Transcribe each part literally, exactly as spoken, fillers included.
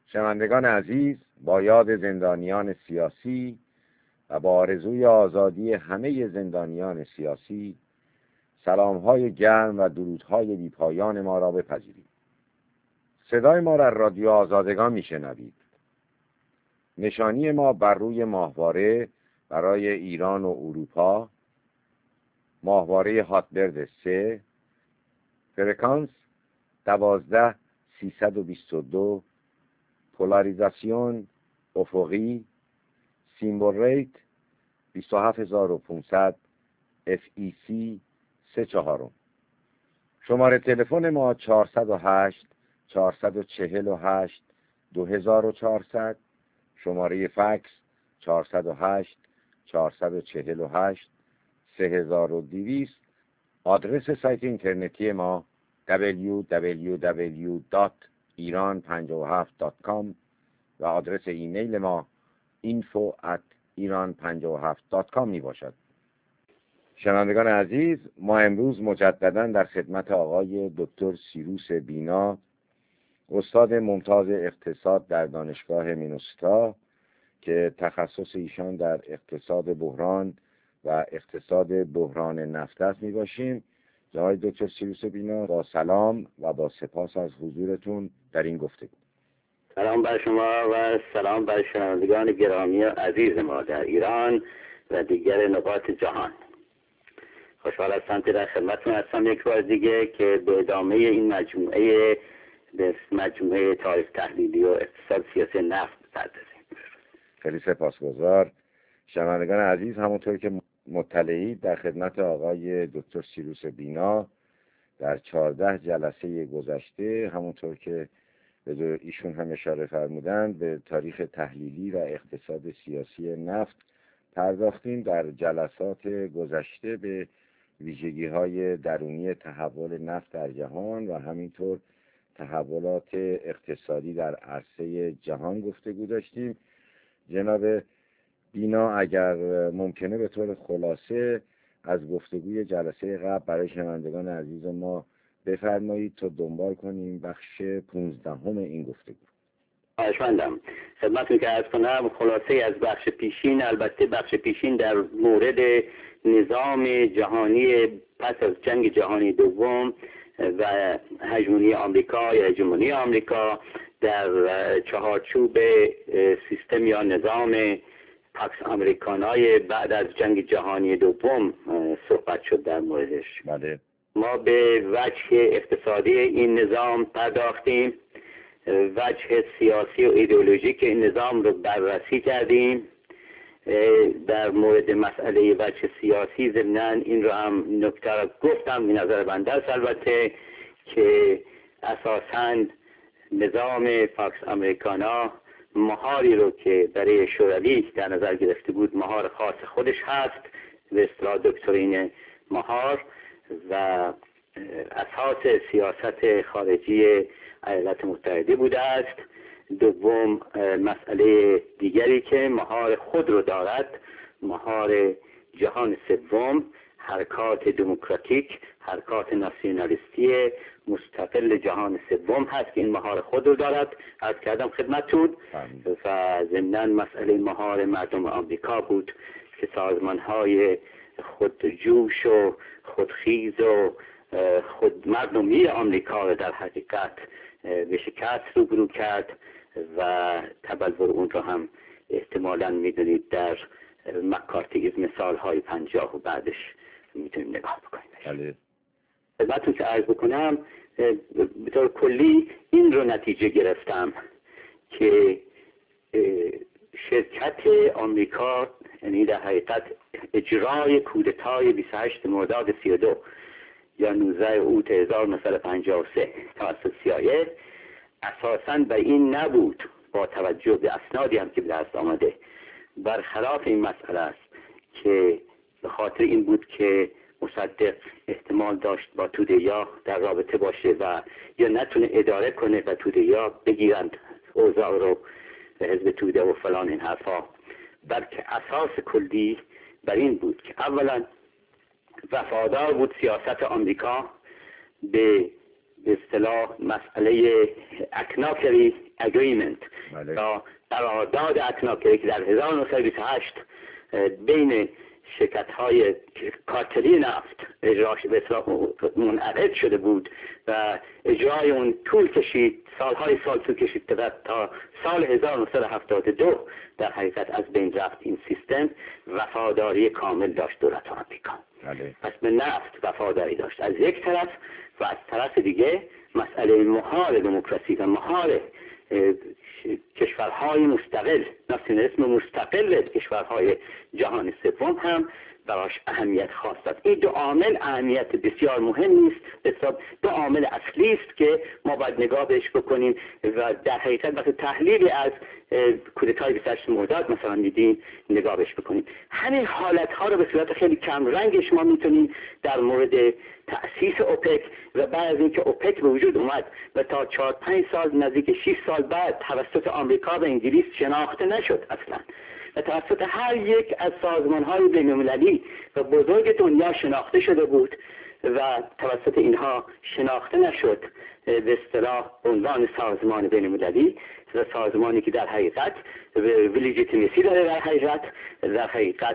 شنوندگان عزیز، با یاد زندانیان سیاسی و با آرزوی آزادی همه زندانیان سیاسی، سلام‌های گرم و درودهای بی‌پایان ما را بپذیرید. صدای ما را رادیو آزادگان میشنوید. نشانی ما بر روی ماهواره برای ایران و اروپا، ماهواره هاتبرد سه، فرکانس دوازده سیصد و بیست و دو، پولاریزاسیون افقی، سیمبل ریت بیست و هفت هزار و پانصد، اف ای سی سه چهارم. شماره تلفن ما چهارصد و هشت چهارصد و چهل و هشت دو هزار و چهارصد، شماره فکس چهارصد و هشت چهارصد و چهل و هشت سه هزار و دویست. آدرس سایت اینترنتی ما دبلیو دبلیو دبلیو دات ایران پنجاه و هفت دات کام و آدرس ایمیل ما اینفو ات ایران پنجاه و هفت دات کام می باشد. شنوندگان عزیز، ما امروز مجددا در خدمت آقای دکتر سیروس بینا، استاد ممتاز اقتصاد در دانشگاه مینوسوتا که تخصص ایشان در اقتصاد بحران و اقتصاد بحران نفت است می باشیم. آقای دکتر سیروس بینا، با سلام و با سپاس از حضورتون در این گفتگو. سلام بر شما و سلام بر شنوندگان گرامی و عزیز ما در ایران و دیگر نقاط جهان. خوشحال هستم که در خدمتتون هستم یک بار دیگه که به ادامه این مجموعه به مجموعه تاریخ تحلیلی و اقتصاد سیاسی نفت بپردازیم. خیلی سپاسگزار. شنوندگان عزیز، همونطور که مطلعید در خدمت آقای دکتر سیروس بینا در چهارده جلسه گذشته، همونطور که به ایشون هم اشاره فرمودند، به تاریخ تحلیلی و اقتصاد سیاسی نفت پرداختیم. در جلسات گذشته به ویژگی‌های درونی تحول نفت در جهان و همینطور تحولات اقتصادی در عرصه جهان گفتگو داشتیم. جناب بینا، اگر ممکنه به طور خلاصه از گفتگوی جلسه قبل برای شنوندگان عزیز ما بفرمایید تا دنبال کنیم بخش پونزدهم این گفتگو. خواهشمندم. خدمتتون که عرض کنم خلاصه از بخش پیشین، البته بخش پیشین در مورد نظام جهانی پس از جنگ جهانی دوم و هژمونی آمریکا یا هژمونی آمریکا در چهارچوب سیستم یا نظام پاکس امریکانای بعد از جنگ جهانی دوم صحبت شد در موردش. بله. ما به وجه اقتصادی این نظام پرداختیم، وجه سیاسی و ایدئولوژیک این نظام رو بررسی کردیم. در مورد مسئله وجه سیاسی ضمناً این رو هم نکته رو گفتم، این نظر بنده است البته، که اساساً نظام پاکس امریکانا مهاری رو که برای شوروی در نظر گرفته بود مهار خاص خودش هست، به اصطلاح دکترین مهار، و اساس سیاست خارجی ایالات متحده بوده است. دوم، مسئله دیگری که مهار خود رو دارد، مهار جهان سوم، حرکات دموکراتیک، حرکات ناسیونالیستی مستقل جهان سوم هست که این مهار خود رو دارد. عرض کردم خدمتتون. و ضمناً مسئله مهار مردم آمریکا بود که سازمان‌های خودجوش و خودخیز و خود مردمی آمریکا در حقیقت به شکست روبرو کرد و تبلور اون رو هم احتمالاً میدونید در مکارتیزم سالهای پنجاه و بعدش میتونیم نگاه بکنیم. خدمتتون که عرض بکنم به طور کلی این رو نتیجه گرفتم که شرکت آمریکا، یعنی در حقیقت اجرای کودتای بیست و هشتم مرداد سی و دو یا نوزده اوت هزار و نهصد و پنجاه و سه توسط سی‌آی‌ای، اساساً به این نبود، با توجه به اسنادی هم که به دست آمده، برخلاف این مسئله است که به خاطر این بود که مصدق احتمال داشت با توده یا در رابطه باشه و یا نتونه اداره کنه و توده یا بگیرند اوضاع رو به حزب توده و فلان این حرفا، بلکه اساس کلی بر این بود که اولا وفادار بود سیاست آمریکا به به اصطلاح مسئله اکناکری اگریمنت یا قرارداد اکناکری که در هزار و نهصد و بیست و هشت بین شرکت های کارتلی نفت اجراش به اصطلاح منعقد شده بود و اجرای اون طول کشید، سالهای سال طول کشید تا سال هزار و نهصد و هفتاد و دو در حقیقت از بین رفت. این سیستم وفاداری کامل داشت دولت آمریکا. پس به نفت وفاداری داشت از یک طرف و از طرف دیگه مسئله مهار دموکراسی و مهار کشورهای مستقل، ناسیونالیسم مستقل کشورهای جهان سوم هم براش اهمیت خاص داد. این دو عامل اهمیت بسیار مهمی است، دو عامل اصلی است که ما باید نگاه بهش بکنیم و در حقیقت وقتی تحلیل از کودتای بیست و هشت مرداد مثلا میدیم نگاه بهش بکنیم. همین حالت ها رو به صورت خیلی کم رنگش ما میتونیم در مورد تأسیس اوپک و بعد از اینکه اوپک به وجود اومد و تا چهار پنج سال نزدیک شش سال بعد توسط آمریکا و انگلیس شناخته نشد اصلا و توسط هر یک از سازمان‌های بین‌المللی و بزرگ دنیا شناخته شده بود و توسط اینها شناخته نشد به اصطلاح عنوان سازمان بین‌المللی و سازمانی که در حقیقت ولیجیتیمیسی داره، در حقیقت در حقیقت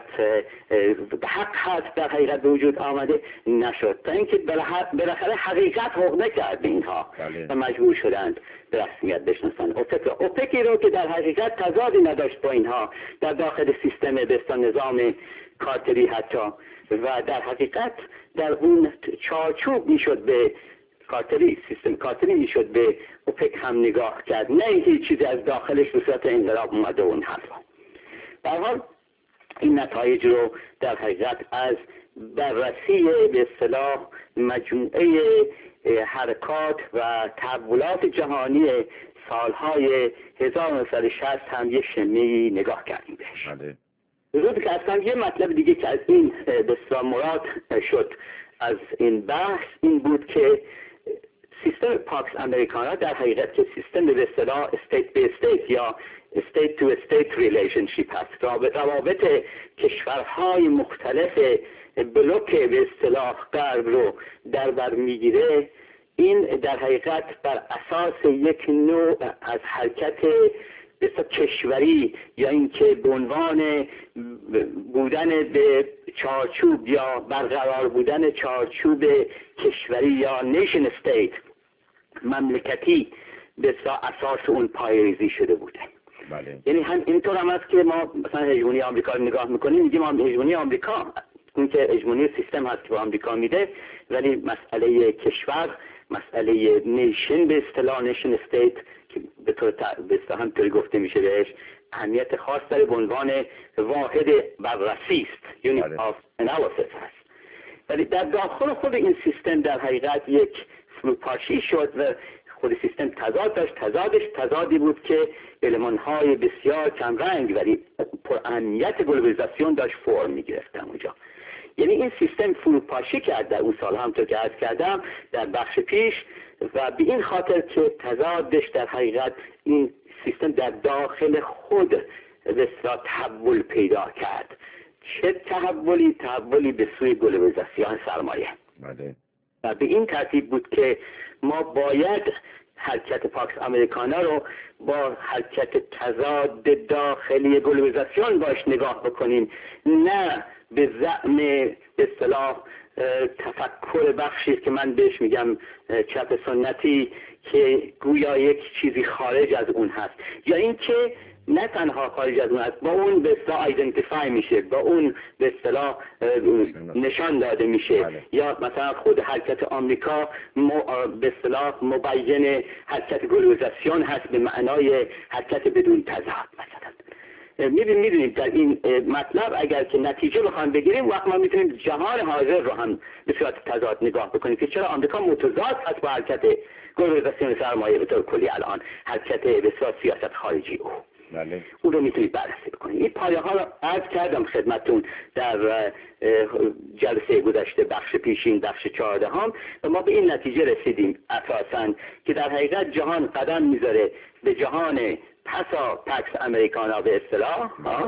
به حق هست، در حقیقت به وجود آمده نشد تا اینکه بالاخره حقیقت حق نکرد به اینها و مجبور شدند به رسمیت بشناسن اوپک را. اوپکی رو که در حقیقت تضادی نداشت با اینها در داخل سیستم بستا نظام کارتری حتی و در حقیقت در اون چارچوب میشد به کارتری سیستم کارتری میشد به اوپک هم نگاه کرد، نه هیچ چیزی از داخلش به صورت انقلاب اومده اون حرفا. به هر حال این نتایج رو در حقیقت از بررسی به اصطلاح مجموعه حرکات و تحولات جهانی سالهای هزار و نهصد و شصت هم یه شمه‌ای نگاه کردیم بهش. بله. روزی که اصلا یه مطلب دیگه که از این به اصطلاح مراد شد از این بحث این بود که سیستم پاکس امریکانا در حقیقت که سیستم به اصطلاح استیت به استیت یا استیت تو استیت ریلیشنشیپ هست، روابط کشورهای مختلف بلوک به اصطلاح غرب رو در بر میگیره. این در حقیقت بر اساس یک نوع از حرکت بسیار کشوری یا اینکه به عنوان بودن به چارچوب یا برقرار بودن چارچوب کشوری یا نیشن استیت مملکتی به اساس اون پایه‌ریزی شده بوده. بله. یعنی هم اینطور هم است که ما مثلا هژمونی آمریکا رو نگاه میکنیم میگیم هژمونی آمریکا اون که هژمونی سیستم هست که با آمریکا میده، ولی مسئله کشور، مسئله نیشن به اصطلاح نیشن استیت که به طور به اصطلاح همطوری گفته میشه بهش اهمیت خاص داره به عنوان واحد بررسی است، یونیت آف انالیسیس هست. ولی در داخل خود این سیستم در حقیقت یک فروپاشی شد و خود سیستم تضاد داشت. تضادش تضادی بود که المان‌های بسیار کم رنگ ولی پر اهمیت گلوبالیزاسیون داشت فرم می‌گرفت اونجا. یعنی این سیستم فروپاشی کرد در اون سال همونطور که عرض کردم در بخش پیش و به این خاطر که تضادش در حقیقت این سیستم در داخل خود به اصطلاح تحول پیدا کرد. چه تحولی؟ تحولی به سوی گلوبالیزاسیون سرمایه. بله. و به این ترتیب بود که ما باید حرکت پاکس امریکانا رو با حرکت تضاد داخلی گلوبالیزاسیون باش نگاه بکنیم، نه به زعم به اصطلاح تفکر بخشی که من بهش میگم چپ سنتی که گویا یک چیزی خارج از اون هست، یا اینکه نه تنها خارج از اون هست با اون به اصطلاح ایدنتیفای میشه، با اون به اصطلاح نشان داده میشه. بله. یا مثلا خود حرکت آمریکا به اصطلاح مبین حرکت گلوبالیزاسیون هست به معنای حرکت بدون تضاد. مثلا میبینید میدونید در این مطلب اگر که نتیجه بخوایم بگیریم وقت ما میتونیم جهان حاضر رو هم به صورت تضاد نگاه بکنیم که چرا آمریکا متضاد هست با حرکت گلوبالیزاسیون سرمایه به طور کلی الان حرکت به صورت سیاست خارجی او. بله. اون رو میتونید بررسی بکنید. این پایه ها رو عرض کردم خدمتون در جلسه گذشته بخش پیشین بخش چهارده هم و ما به این نتیجه رسیدیم اساساً که در حقیقت جهان قدم میذاره به جهان پسا پاکس امریکانا به اصطلاح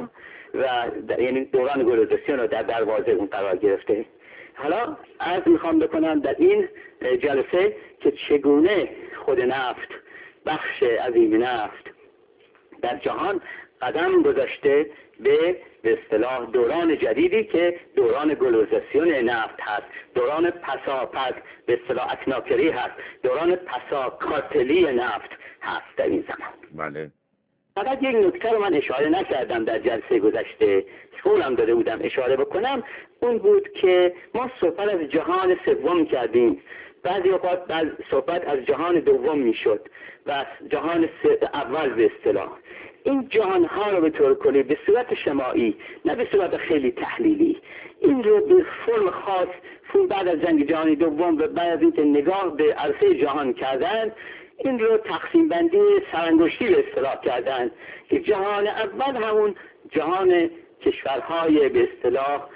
و یعنی دوران گلوبالیزاسیون رو در دروازه اون قرار گرفته. حالا عرض میخوام بکنم در این جلسه که چگونه خود نفت، بخش عظیم نفت در جهان قدم گذاشته به به اصطلاح دوران جدیدی که دوران گلوزاسیون نفت هست، دوران پساپد به اصطلاح اکناکری هست، دوران پسا کارتلی نفت هست در این زمان. بله. فقط یک نکته رو من اشاره نکردم در جلسه گذشته، قولم داده بودم اشاره بکنم، اون بود که ما صحبت از جهان سوم کردیم. بعضی اوقات بعض صحبت از جهان دوم میشد و از جهان اول به اصطلاح. این جهان ها رو به طور کلی به صورت شماعی، نه به صورت خیلی تحلیلی، این رو به فرم خاص بعد از جنگ جهانی دوم و بعد از اینکه نگاه به عرصه جهان کردن، این رو تقسیم بندی سرانگشتی به اصطلاح کردن که جهان اول همون جهان کشورهای به اصطلاح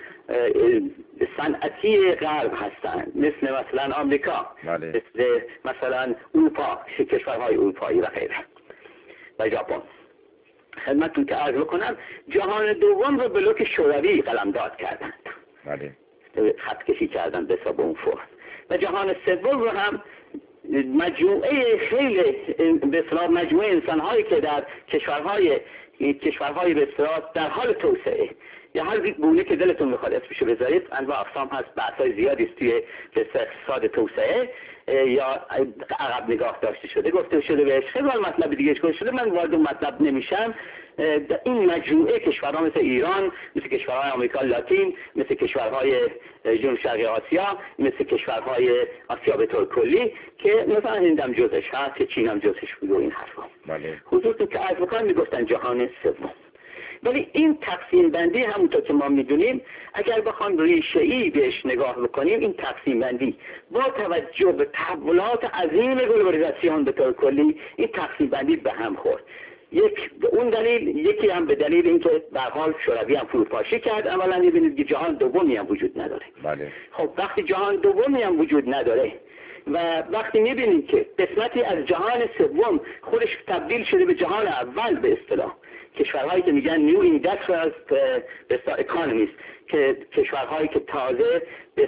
صنعتی غرب هستند، مثل مثلا آمریکا، بله. مثل مثلا اروپا، کشورهای اروپایی و غیره و ژاپن. خدمتتون که عرض بکنم جهان دوم رو بلوک شوروی قلمداد کردند، بله. خط کشی کردن به حساب اون فرم، و جهان سوم رو هم مجموعه خیلی به اصطلاح مجموعه انسان‌هایی که در کشورهای کشورهای به اصطلاح در حال توسعه یا هر گونه که دلتون میخواد اسمشو بذارید، انواع اقسام هست، بحث‌های زیادی است توی اقتصاد توسعه یا عقب نگاه داشته شده، گفته شده بهش، خیلی مطلب دیگه گفته شده، من وارد اون مطلب نمیشم. این مجموعه کشورها مثل ایران، مثل کشورهای آمریکا لاتین، مثل کشورهای جنوب شرقی آسیا، مثل کشورهای آسیا به طور کلی که مثلا هند هم جزش هست که چین هم جزش بود و این حرفا. بله. خصوصا که عرض بکنم میگفتن جهان سوم. ولی این تقسیم بندی همونطور که ما میدونیم اگر بخوام ریشه‌ای بهش نگاه بکنیم، این تقسیم بندی با توجه به تحولات عظیم گلوبالیزاسیون به طور کلی این تقسیم بندی به هم خورد. یک به اون دلیل، یکی هم به دلیل اینکه به هر حال شوروی هم فروپاشی کرد. اولا می‌بینید که جهان دومی هم وجود نداره. بله. خب وقتی جهان دومی هم وجود نداره و وقتی می‌بینید که قسمتی از جهان سوم خودش تبدیل شده به جهان اول به اصطلاح، کشورهایی که میگن نیو اینداستریال اکانومیز، که کشورهایی که تازه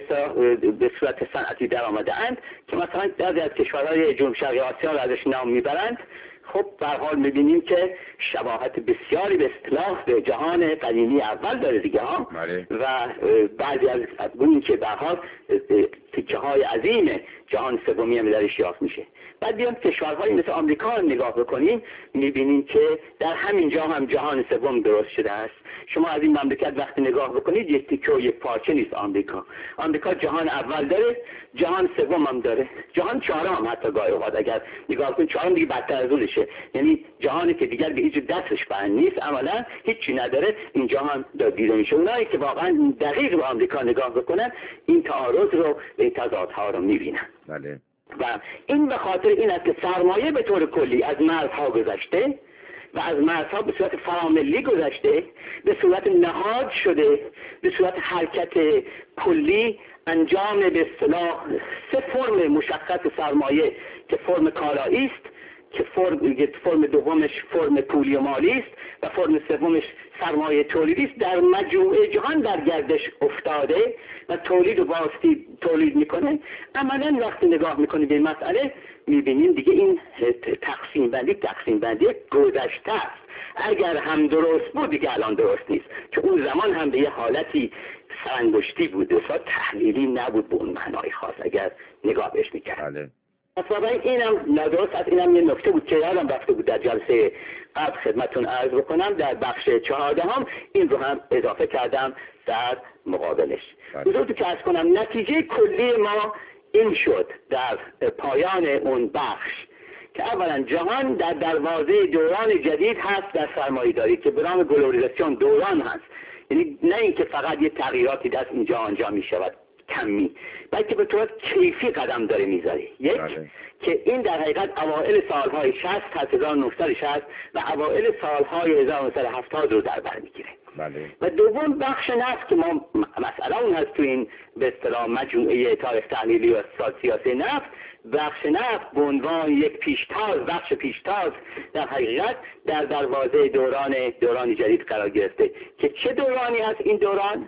به صورت صنعتی در آمده اند، که مثلا بعضی از کشورهای جنوب شرقی آسیا را ازش نام میبرند، خب به هر حال میبینیم که شباهت بسیاری به اصطلاح به جهان قدیمی اول داره دیگه ها. بله. و بعضی از اون که به هر حال تیکه های عظیم جهان سومی هم درش یافت میشه. بعد بیان کشورهایی مثل آمریکا رو نگاه بکنیم، میبینیم که در همین جا هم جهان سوم درست شده است. شما از این مملکت وقتی نگاه بکنید یک تیکه و یک پارچه نیست آمریکا. آمریکا جهان اول داره، جهان سوم هم داره، جهان چهارم حتی گاهی اوقات اگر نگاه کنید چهارم دیگه بدتر از اونشه، یعنی جهانی که دیگر به هیچ دستش بند نیست، عملا هیچی نداره، اینجا هم دیده میشه. اونایی که واقعا دقیق به آمریکا نگاه بکنن این تعارض رو، این تضادها رو میبینن. بله. و این به خاطر این است که سرمایه به طور کلی از مرزها گذشته و از مرزها به صورت فراملی گذشته، به صورت نهاد شده، به صورت حرکت کلی انجام به اصطلاح سه فرم مشخص سرمایه که فرم کالایی است، که فرم فرم دومش فرم پولی و مالی است و فرم سومش سرمایه تولیدی است، در مجموعه جهان در گردش افتاده و تولید و واسطی تولید میکنه. عملا وقتی نگاه میکنید به این مسئله میبینیم دیگه این تقسیم بندی تقسیم بندی گذشته است. اگر هم درست بود دیگه الان درست نیست، که اون زمان هم به یه حالتی سرانگشتی بود، اصلا تحلیلی نبود به اون معنای خاص اگر نگاه بهش میکرد. بله. اصلا اینم ندرست است. اینم یه نکته بود که یادم رفته بود در جلسه قبل خدمتون عرض بکنم، در بخش چهاردهم این رو هم اضافه کردم در مقابلش. بزرگی که عرض کنم نتیجه کلی ما این شد در پایان اون بخش که اولا جهان در دروازه دوران جدید هست در سرمایه‌داری که به نام گلوبالیزاسیون دوران هست، یعنی نه اینکه فقط یه تغییراتی دست اینجا آنجا می شود کمی، بلکه به طور کیفی قدم داره میذاره. یک بله. که این در حقیقت اوائل سالهای شصت هزار و نهصد و شصت و اوائل سالهای هزار و نهصد و هفتاد رو در بر میگیره. بله. و دوم بخش نفت که ما مسئله اون هست تو این به اصطلاح مجموعه تاریخ تحلیلی و اقتصاد سیاسی نفت، بخش نفت به عنوان یک پیشتاز، بخش پیشتاز در حقیقت در دروازه دوران دوران جدید قرار گرفته. که چه دورانی هست این دوران؟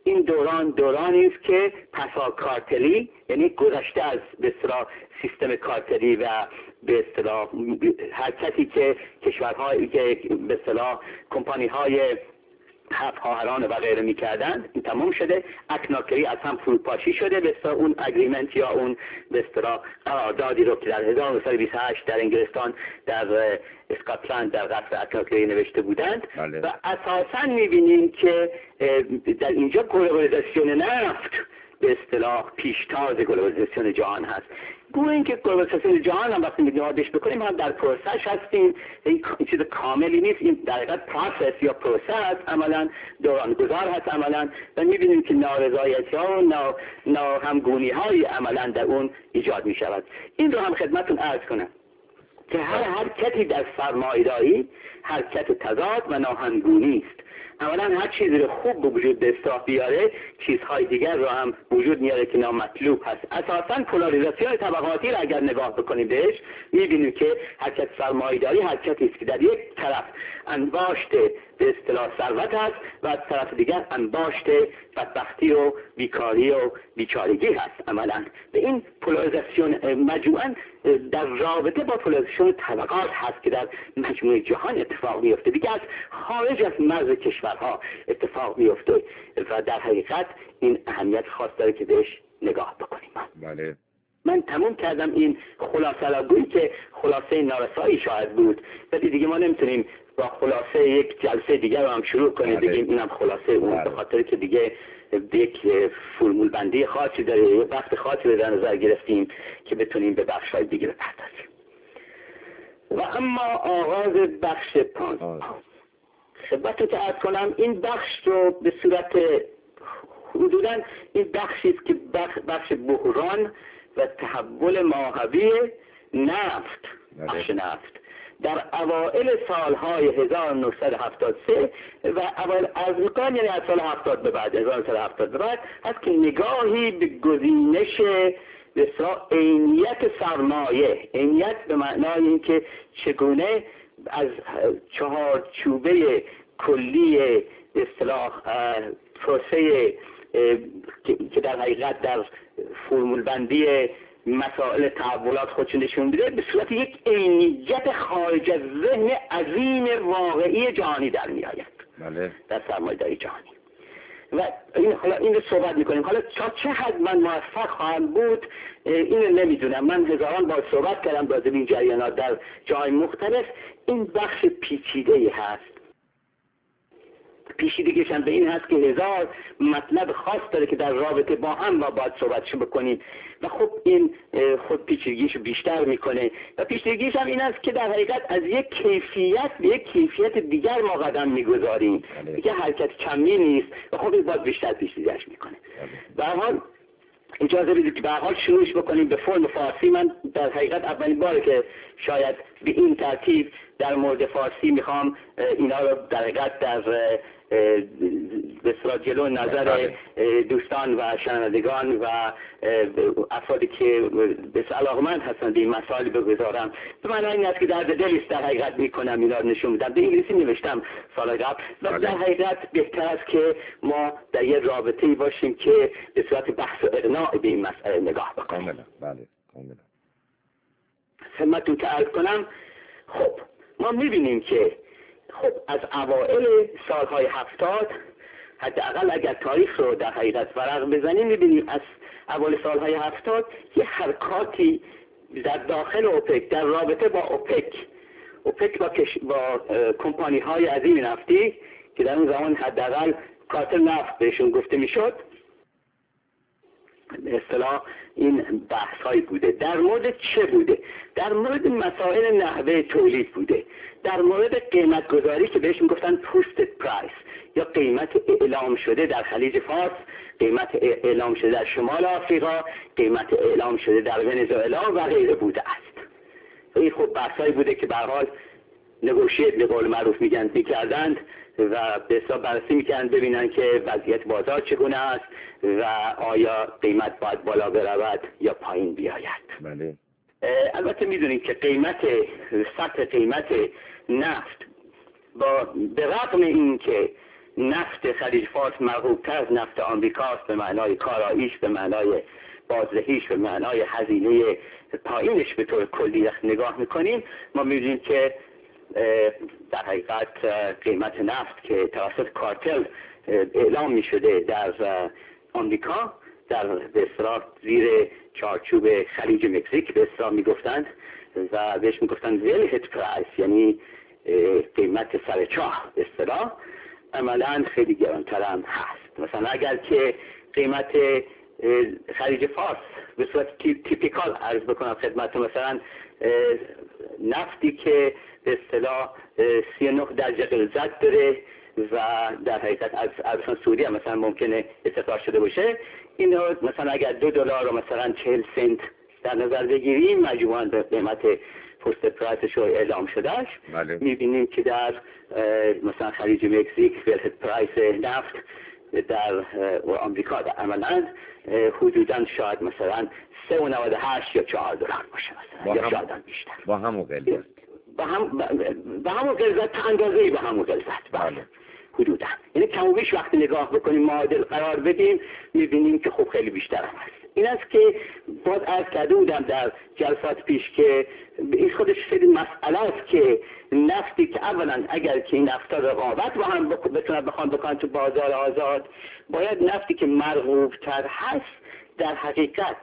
این دوران دورانی است که پسا کارتلی، یعنی گذشته از به اصطلاح سیستم کارتلی و به اصطلاح حرکتی که کشورهایی که به اصطلاح کمپانی های هفت خواهران و غیره میکردند، این تمام شده. اکناکری از هم فروپاشی شده به اصطلاح اون اگریمنت یا اون به اصطلاح قراردادی رو که در هزار و نهصد و بیست و هشت در انگلستان در اسکاتلند در قصر اکناکری نوشته بودند. بله. و اساسا میبینیم که در اینجا گلوبالیزاسیون نفت به اصطلاح پیشتاز گلوبالیزاسیون جهان هست. گویا اینکه گلوبالیزاسیون جهان هم وقتی می‌نوادش بکنیم هم در پروسش هستیم، این چیز کاملی نیست، این در حقیقت پروسس یا پروسه هست، عملا دوران گذار هست عملا، و می‌بینیم که نارضایتی‌ها و ناهمگونی‌های عملا در اون ایجاد می‌شود. این رو هم خدمتتون عرض کنم که هر حرکتی در سرمایه‌داری حرکت تضاد و ناهمگونی است. اولا هر چیزی رو خوب به وجود به اصطلاح بیاره، چیزهای دیگر رو هم وجود میاره که نامطلوب هست. اساساً پولاریزاسیون طبقاتی رو اگر نگاه بکنیم بهش، میبینیم که حرکت سرمایه‌داری حرکتی است که در یک طرف انباشت به اصطلاح ثروت هست و از طرف دیگر انباشت بدبختی و بیکاری و بیچارگی هست. عملاً به این پولاریزاسیون مجموعاً در رابطه با پولاریزاسیون طبقات هست که در مجموعه جهان اتفاق میفته، دیگه از خارج از مرز کشورها اتفاق میفته و در حقیقت این اهمیت خاص داره که بهش نگاه بکنیم. بله. من تموم کردم این خلاصه را، گویی که خلاصه نارسایی شاید بود، ولی دیگه ما نمیتونیم با خلاصه یک جلسه دیگر رو هم شروع کنیم بگیم اینم خلاصه اون، به خاطر که دیگه یک فرمول بندی خاصی داره، یک وقت خاصی رو در نظر گرفتیم که بتونیم به بخش‌های دیگه بپردازیم. و اما آغاز بخش پانزده خدمتتون که عرض کنم، این بخش رو به صورت حدوداً این بخشی است که بخش, بخش بحران و تحول ماهوی نفت، بخش نفت در اوائل سالهای هزار و نهصد و هفتاد و سه و اوائل از میکنم، یعنی از سال هفتاد به بعد، هزار و نهصد و هفتاد به بعد هست که نگاهی به گزینش به اصطلاح عینیت سرمایه، عینیت به معنای اینکه چگونه از چهارچوبه کلی به اصطلاح پروسه که در حقیقت در فرمول بندی مسائل تحولات خودش نشون میده، به صورت یک عینیت خارج از ذهن عظیم واقعی جهانی در میآید. بله. در سرمایه‌داری جهانی. و این حالا این رو صحبت میکنیم. حالا تا چه حد من موفق خواهم بود این رو نمیدونم. من هزاران بار صحبت کردم راجع به این جریانات در جای مختلف. این بخش پیچیده‌ای هست. پیچیدگیش هم به این هست که هزار مطلب خاص داره که در رابطه با هم با باید صحبتشو بکنیم و خب این خود پیچیدگیشو بیشتر میکنه و پیچیدگیش هم این است که در حقیقت از یک کیفیت به یک کیفیت دیگر ما قدم میگذاریم، دیگه حرکت کمی نیست و خب این باید بیشتر پیچیدگیش میکنه. به هر حال اجازه بدید که به هر حال شروعش بکنیم به فرم فارسی. من در حقیقت اولین باره که شاید به این ترتیب در مورد فارسی میخوام اینا رو در حقیقت در به اصطلاح جلو نظر دوستان و شنوندگان و افرادی که به علاقه‌مند هستند به این مسائل بگذارم. به معنی این است که درد دلی است در حقیقت میکنم اینا رو نشون میدم. به انگلیسی نوشتم سال قبل و در حقیقت بهتر است که ما در یه رابطه‌ای باشیم که به صورت بحث و اقناع به این مسئله نگاه بکنیم. کاملا. بله کاملا. خدمتتون که عرض کنم، خب ما میبینیم که خب از اوائل سالهای هفتاد، حداقل اگر تاریخ رو در حقیقت ورق بزنیم، میبینیم از اوایل سالهای هفتاد یه حرکاتی در داخل اوپک در رابطه با اوپک اوپک با, کش... با کمپانی های عظیم نفتی که در اون زمان حداقل کارتل نفت بهشون گفته میشد، به اصطلاح این بحث هایی بوده. در مورد چه بوده؟ در مورد مسائل نحوه تولید بوده، در مورد قیمت گذاری که بهش میگفتن posted price یا قیمت اعلام شده در خلیج فارس، قیمت اعلام شده در شمال آفریقا، قیمت اعلام شده در ونزوئلا و غیره بوده است. این خب بحث هایی بوده که به هر حال نگوشیت به قول معروف میگن میکردند و به حساب بررسی میکنند ببینن که وضعیت بازار چگونه است و آیا قیمت باید بالا برود یا پایین بیاید. بله. البته میدونید که قیمت سطح قیمت نفت با به رغم این که نفت خلیج فارس مرغوب‌تر از نفت آمریکاست به معنای کاراییش، به معنای بازدهیش، به معنای هزینه پایینش به طور کلی نگاه میکنیم، ما می‌بینیم که در حقیقت قیمت نفت که توسط کارتل اعلام می‌شده در آمریکا در به اصطلاح زیر چارچوب خلیج مکزیک به اصطلاح میگفتند و بهش میگفتند ویلهت پرایس، یعنی قیمت سرچاه به اصطلاح، عملاً خیلی گرانتر هم هست. مثلا اگر که قیمت خلیج فارس به صورت تیپیکال عرض بکنم خدمت، مثلا نفتی که به اصطلاح سی و نه درجه غلظت داره و در حقیقت از عربستان سعودی هم مثلا ممکنه استخراج شده باشه، اینو مثلا اگر دو دلار و مثلا چهل سنت در نظر بگیریم مجموعاً به قیمت پست پرایسش رو اعلام شدهش، میبینیم که در مثلا خلیج مکزیک ویلهت پرایس نفت در آمریکا در عملاً حدوداً شاید مثلا سه و نود و هشت یا چهار دلار باشه مثلا، یا شاید هم بیشتر با همون غلظت با هم با همون غلظت تا اندازه‌ای با همون غلظت بله حدوداً، یعنی کم و بیش وقتی نگاه بکنیم معادل قرار بدیم میبینیم که خب خیلی بیشتر هم هست. این است که باز عرض کرده بودم در جلسات پیش که این خودش خیلی مسئله است که نفتی که اولا اگر که این نفتا رقابت با هم بتونن بخوان بکنن تو بازار آزاد، باید نفتی که مرغوب تر هست در حقیقت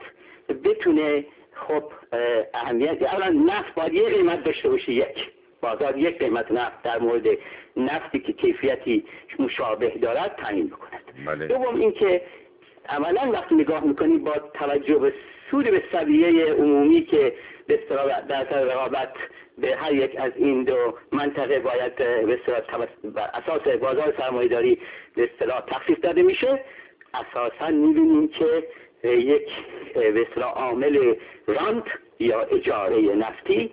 بتونه خب اهمیت، اولا نفت باید یک قیمت داشته باشه، یک بازار یک قیمت نفت در مورد نفتی که کیفیتی مشابه دارد تعیین بکند. دوم این که عملا وقتی نگاه میکنید با توجه به سود به سویه عمومی که به اصطلاح در رقابت به هر یک از این دو منطقه باید به اصطلاح بر اساس بازار سرمایه‌داری به اصطلاح تخصیص داده میشه، اساسا میبینیم که یک به اصطلاح عامل رانت یا اجاره نفتی،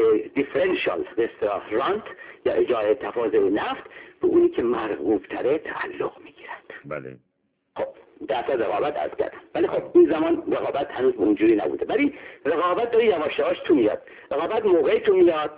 دیفرنشال به اصطلاح رانت یا اجاره تفاضل نفت به اونی که مرغوب تره تعلق میگیرد. بله. خب در اصل رقابت از کردم، ولی خب این زمان رقابت هنوز اونجوری نبوده، ولی رقابت داره یواش یواش تو میاد. رقابت موقعی تو میاد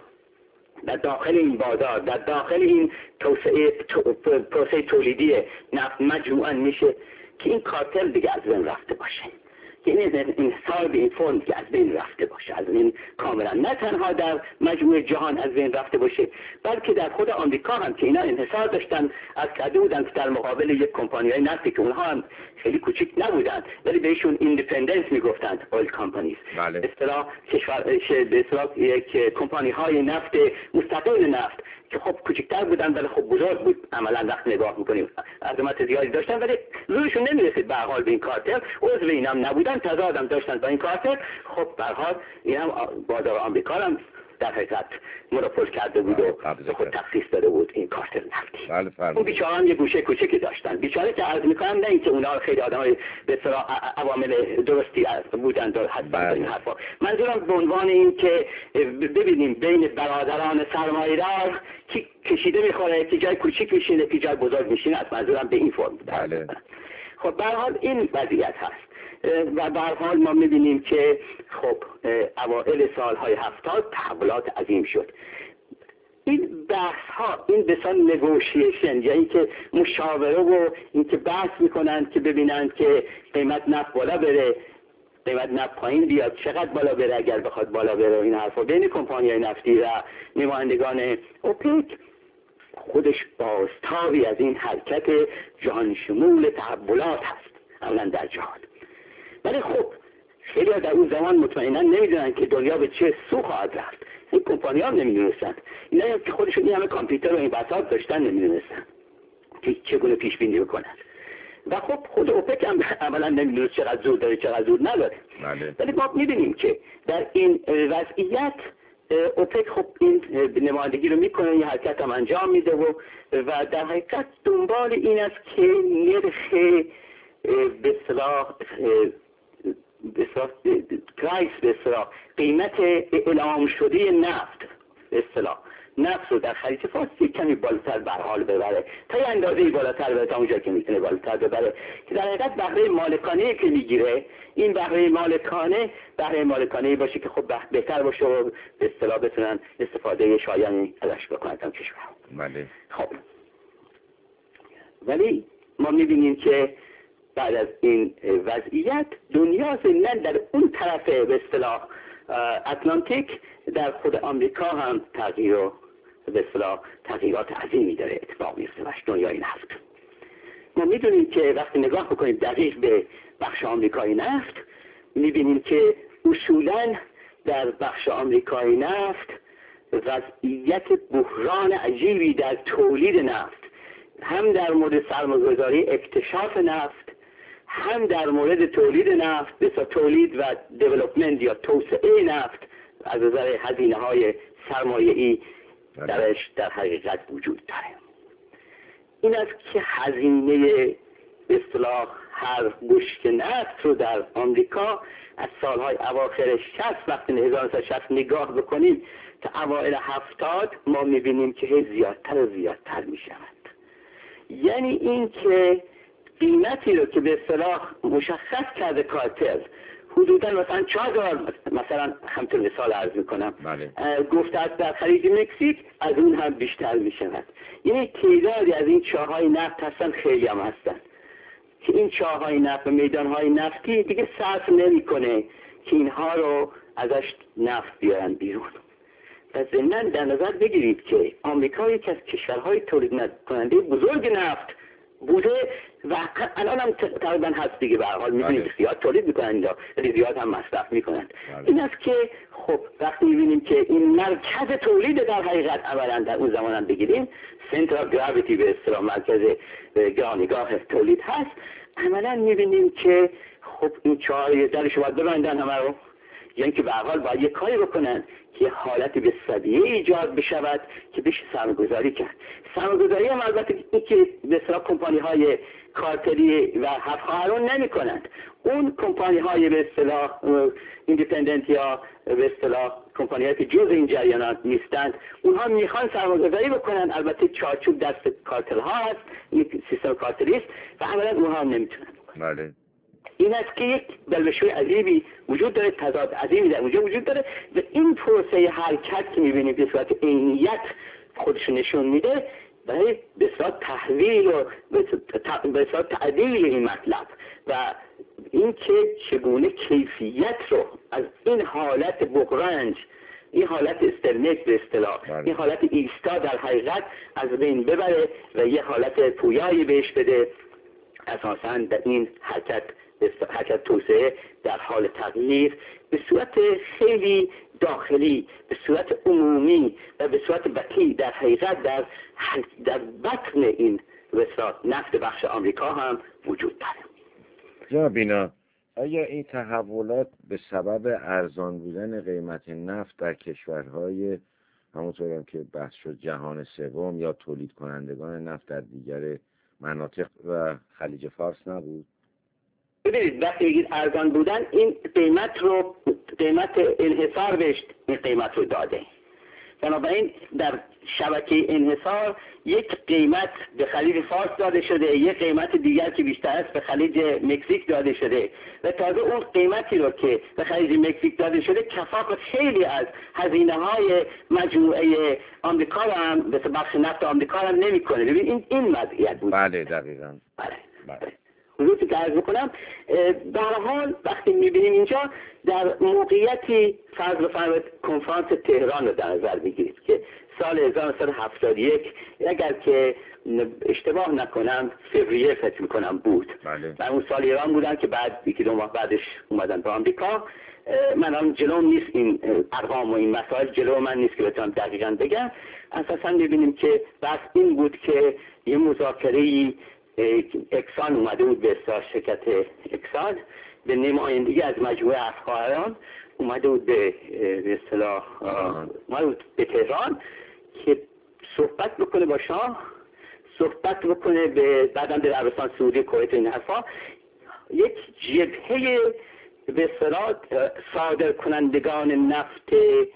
در داخل این بازار، در داخل این توسعه پروسه تولیدی نفت مجموعاً میشه که این کارتل دیگه از بین رفته باشه، که این انحصار به این فرم که از بین رفته باشه، از این کاملا نه تنها در مجموع جهان از بین رفته باشه، بلکه در خود آمریکا هم که اینا انحصار داشتن از کرده بودن که در مقابل یک کمپانی‌های نفتی که اونها هم خیلی کوچیک نبودن ولی بهشون ایندیپندنت میگفتند، اویل کمپانیز، بله. اصطلاح کشور به اصطلاح یک کمپانی‌های نفت مستقل نفت که خب کوچکتر بودن ولی خب بزرگ بود، عملا وقت نگاه میکنیم عظمت زیادی داشتن ولی زورشون نمیرسید به هر حال به این کارتل، عضو اینم نبودن، تضادم داشتن با این کارتل. خب به هر حال اینم بازار آمریکا هم در حقیقت مونوپول کرده بود و به خود تخصیص داده بود این کارتل نفتی. بله اون بیچاره هم یه گوشه کوچکی داشتن، بیچاره که عرض میکنم نه اینکه اونها خیلی آدمای به اصطلاح عوامل درستی بودن در حد این حرفا، منظورم به عنوان این که ببینیم بین برادران سرمایه‌دار کی کشیده میخوره، کی جای کوچیک میشینه، کی جای بزرگ میشینه، از منظورم به این فرم. بله. خب به هر حال این وضعیت هست و به هر حال ما میبینیم که خب اوائل سالهای هفتاد تحولات عظیم شد. این بحث ها، این بسان نگوشیشن، یعنی که مشاوره و این که بحث میکنن که ببینن که قیمت نفت بالا بره، قیمت نفت پایین بیاد، چقدر بالا بره اگر بخواد بالا بره، این حرفا بین کمپانی‌های نفتی و نمایندگان اوپک خودش بازتابی از این حرکت جهان شمول تحولات هست اولا در جهان. ولی خب خیلی در اون زمان مطمئنا نمیدونن که دنیا به چه سو خواهد رفت، این کمپانی ها نمیدونستن، اینا هم که خودشون این همه کامپیوتر و این بساط داشتن نمیدونستن که چگونه پیش بینی بکنن و خب خود اوپک هم اولا نمیدونست چقدر زور داره چقدر زور نداره. ولی ما میبینیم که در این وضعیت اوپک خب این نمایندگی رو میکنه، این حرکت هم انجام میده و و در حقیقت دنبال این است که نرخ به اصطلاح به اصطلاح پرایس به اصطلاح قیمت اعلام شده نفت به اصطلاح نفت رو در خلیج فارس کمی بالاتر به حال ببره، تا یه اندازه‌ای بالاتر بره، تا اونجا که میتونه بالاتر ببره که در حقیقت بهره مالکانه که میگیره این بهره مالکانه بهره مالکانه باشه که خب بهتر باشه و به اصطلاح بتونن استفاده شایانی ازش بکنن کشور. بله. خب ولی ما میبینیم که بعد از این وضعیت دنیا ضمناً در اون طرف به اصطلاح اتلانتیک در خود آمریکا هم تغییر و به اصطلاح تغییرات عظیمی داره اتفاق میفته و دنیای نفت. ما میدونیم که وقتی نگاه بکنیم دقیق به بخش آمریکای نفت میبینیم که اصولاً در بخش آمریکای نفت وضعیت بحران عجیبی در تولید نفت، هم در مورد سرمایه‌گذاری اکتشاف نفت، هم در مورد تولید نفت، بسیار تولید و دیولپمنت یا توسعه نفت از نظر هزینه‌های سرمایه‌ای درش در حقیقت وجود داره. این است که هزینه به اصطلاح هر بشکه نفت رو در آمریکا از سالهای اواخر شصت وقتی هزار و نهصد و شصت نگاه بکنیم تا اوایل هفتاد ما میبینیم که هی زیادتر و زیادتر میشود. یعنی این که قیمتی رو که به اصطلاح مشخص کرده کارتل حدودا مثلا چهار دلار مثلا همطور مثال عرض میکنم گفته است در خلیج مکزیک، از اون هم بیشتر میشود. یعنی تعدادی از این چاهای نفت هستن، خیلی هم هستن که این چاهای نفت و میدانهای نفتی دیگه صرف نمیکنه که اینها رو ازش نفت بیارن بیرون. و ضمناً در نظر بگیرید که آمریکا یکی از کشورهای تولید کننده بزرگ نفت بوده و الان هم تقریبا هست دیگه. به هر حال می‌بینید زیاد تولید میکنن اینجا، زیاد هم مصرف میکنن. این است که خب وقتی می‌بینیم که این مرکز تولید در حقیقت اولا در اون زمان هم بگیریم سنترال گراویتی به اصطلاح مرکز گرانگاه تولید هست، عملا می‌بینیم که خب این چهار درش باید ببندن همه رو، یعنی که به هر حال باید یک کاری بکنن که حالت به صدیه ایجاد بشود که بشه سرمایه‌گذاری کرد. سرمایه‌گذاری هم البته این که به اصطلاح کمپانی های کارتلی و هفخواهران نمی کنند. اون کمپانی های به اصطلاح ایندیپندنت یا به اصطلاح کمپانی هایی که جز این جریانات نیستند، اونها میخوان سرمایه‌گذاری بکنن. البته چارچوب دست کارتل ها هست، این سیستم کارتلی است و عملا اونها هم نمیتونن. بله. این است که یک بلبشوی عجیبی وجود داره، تضاد عظیمی در اونجا وجود داره و این پروسه حرکت که میبینیم به صورت عینیت خودش نشون میده برای به صورت تحویل و به صورت تعدیل این مطلب و این که چگونه کیفیت رو از این حالت بغرنج، این حالت استرنیک به اصطلاح، این حالت ایستا در حقیقت از بین ببره و یه حالت پویایی بهش بده. اساساً در این حرکت حرکت توسعه در حال تغییر به صورت خیلی داخلی، به صورت عمومی و به صورت بطی در حقیقت در در بطن این وسط نفت بخش آمریکا هم وجود داره. جناب بینا، آیا این تحولات به سبب ارزان بودن قیمت نفت در کشورهای همونطور هم که بحث شد جهان سوم یا تولید کنندگان نفت در دیگر مناطق و خلیج فارس نبود؟ ببینید وقتی بگید ارزان بودن، این قیمت رو قیمت انحصار بهش این قیمت رو داده. بنابراین در شبکه انحصار یک قیمت به خلیج فارس داده شده، یک قیمت دیگر که بیشتر است به خلیج مکزیک داده شده و تازه اون قیمتی رو که به خلیج مکزیک داده شده کفاف خیلی از هزینه های مجموعه آمریکا رو هم مثل بخش نفت آمریکا رو هم نمی کنه. ببین این این وضعیت بود. بله دقیقاً. بله. بله. حضورتی که عرض میکنم به هر حال وقتی میبینیم اینجا در موقعیتی فرض بفرمایید کنفرانس تهران رو در نظر بگیرید که سال هزار و نهصد و هفتاد و یک اگر که اشتباه نکنم فوریه فکر میکنم بود. بله. من اون سال ایران بودم که بعد یکی دو ماه بعدش اومدن به آمریکا. من هم جلوم نیست این ارقام و این مسائل جلو من نیست که بتونم دقیقاً بگم. اساساً میبینیم که بس این بود که یه مذاکره‌ای اکسان اومده بود به اصطلاح شرکت اکسان به نمایندگی از مجموعه افخواهران اومده بود به اصطلاح اومده بود به تهران که صحبت بکنه با شاه، صحبت بکنه به بعدم به عربستان سعودی کویت این حرفا، یک جبهه به اصطلاح صادر کنندگان نفت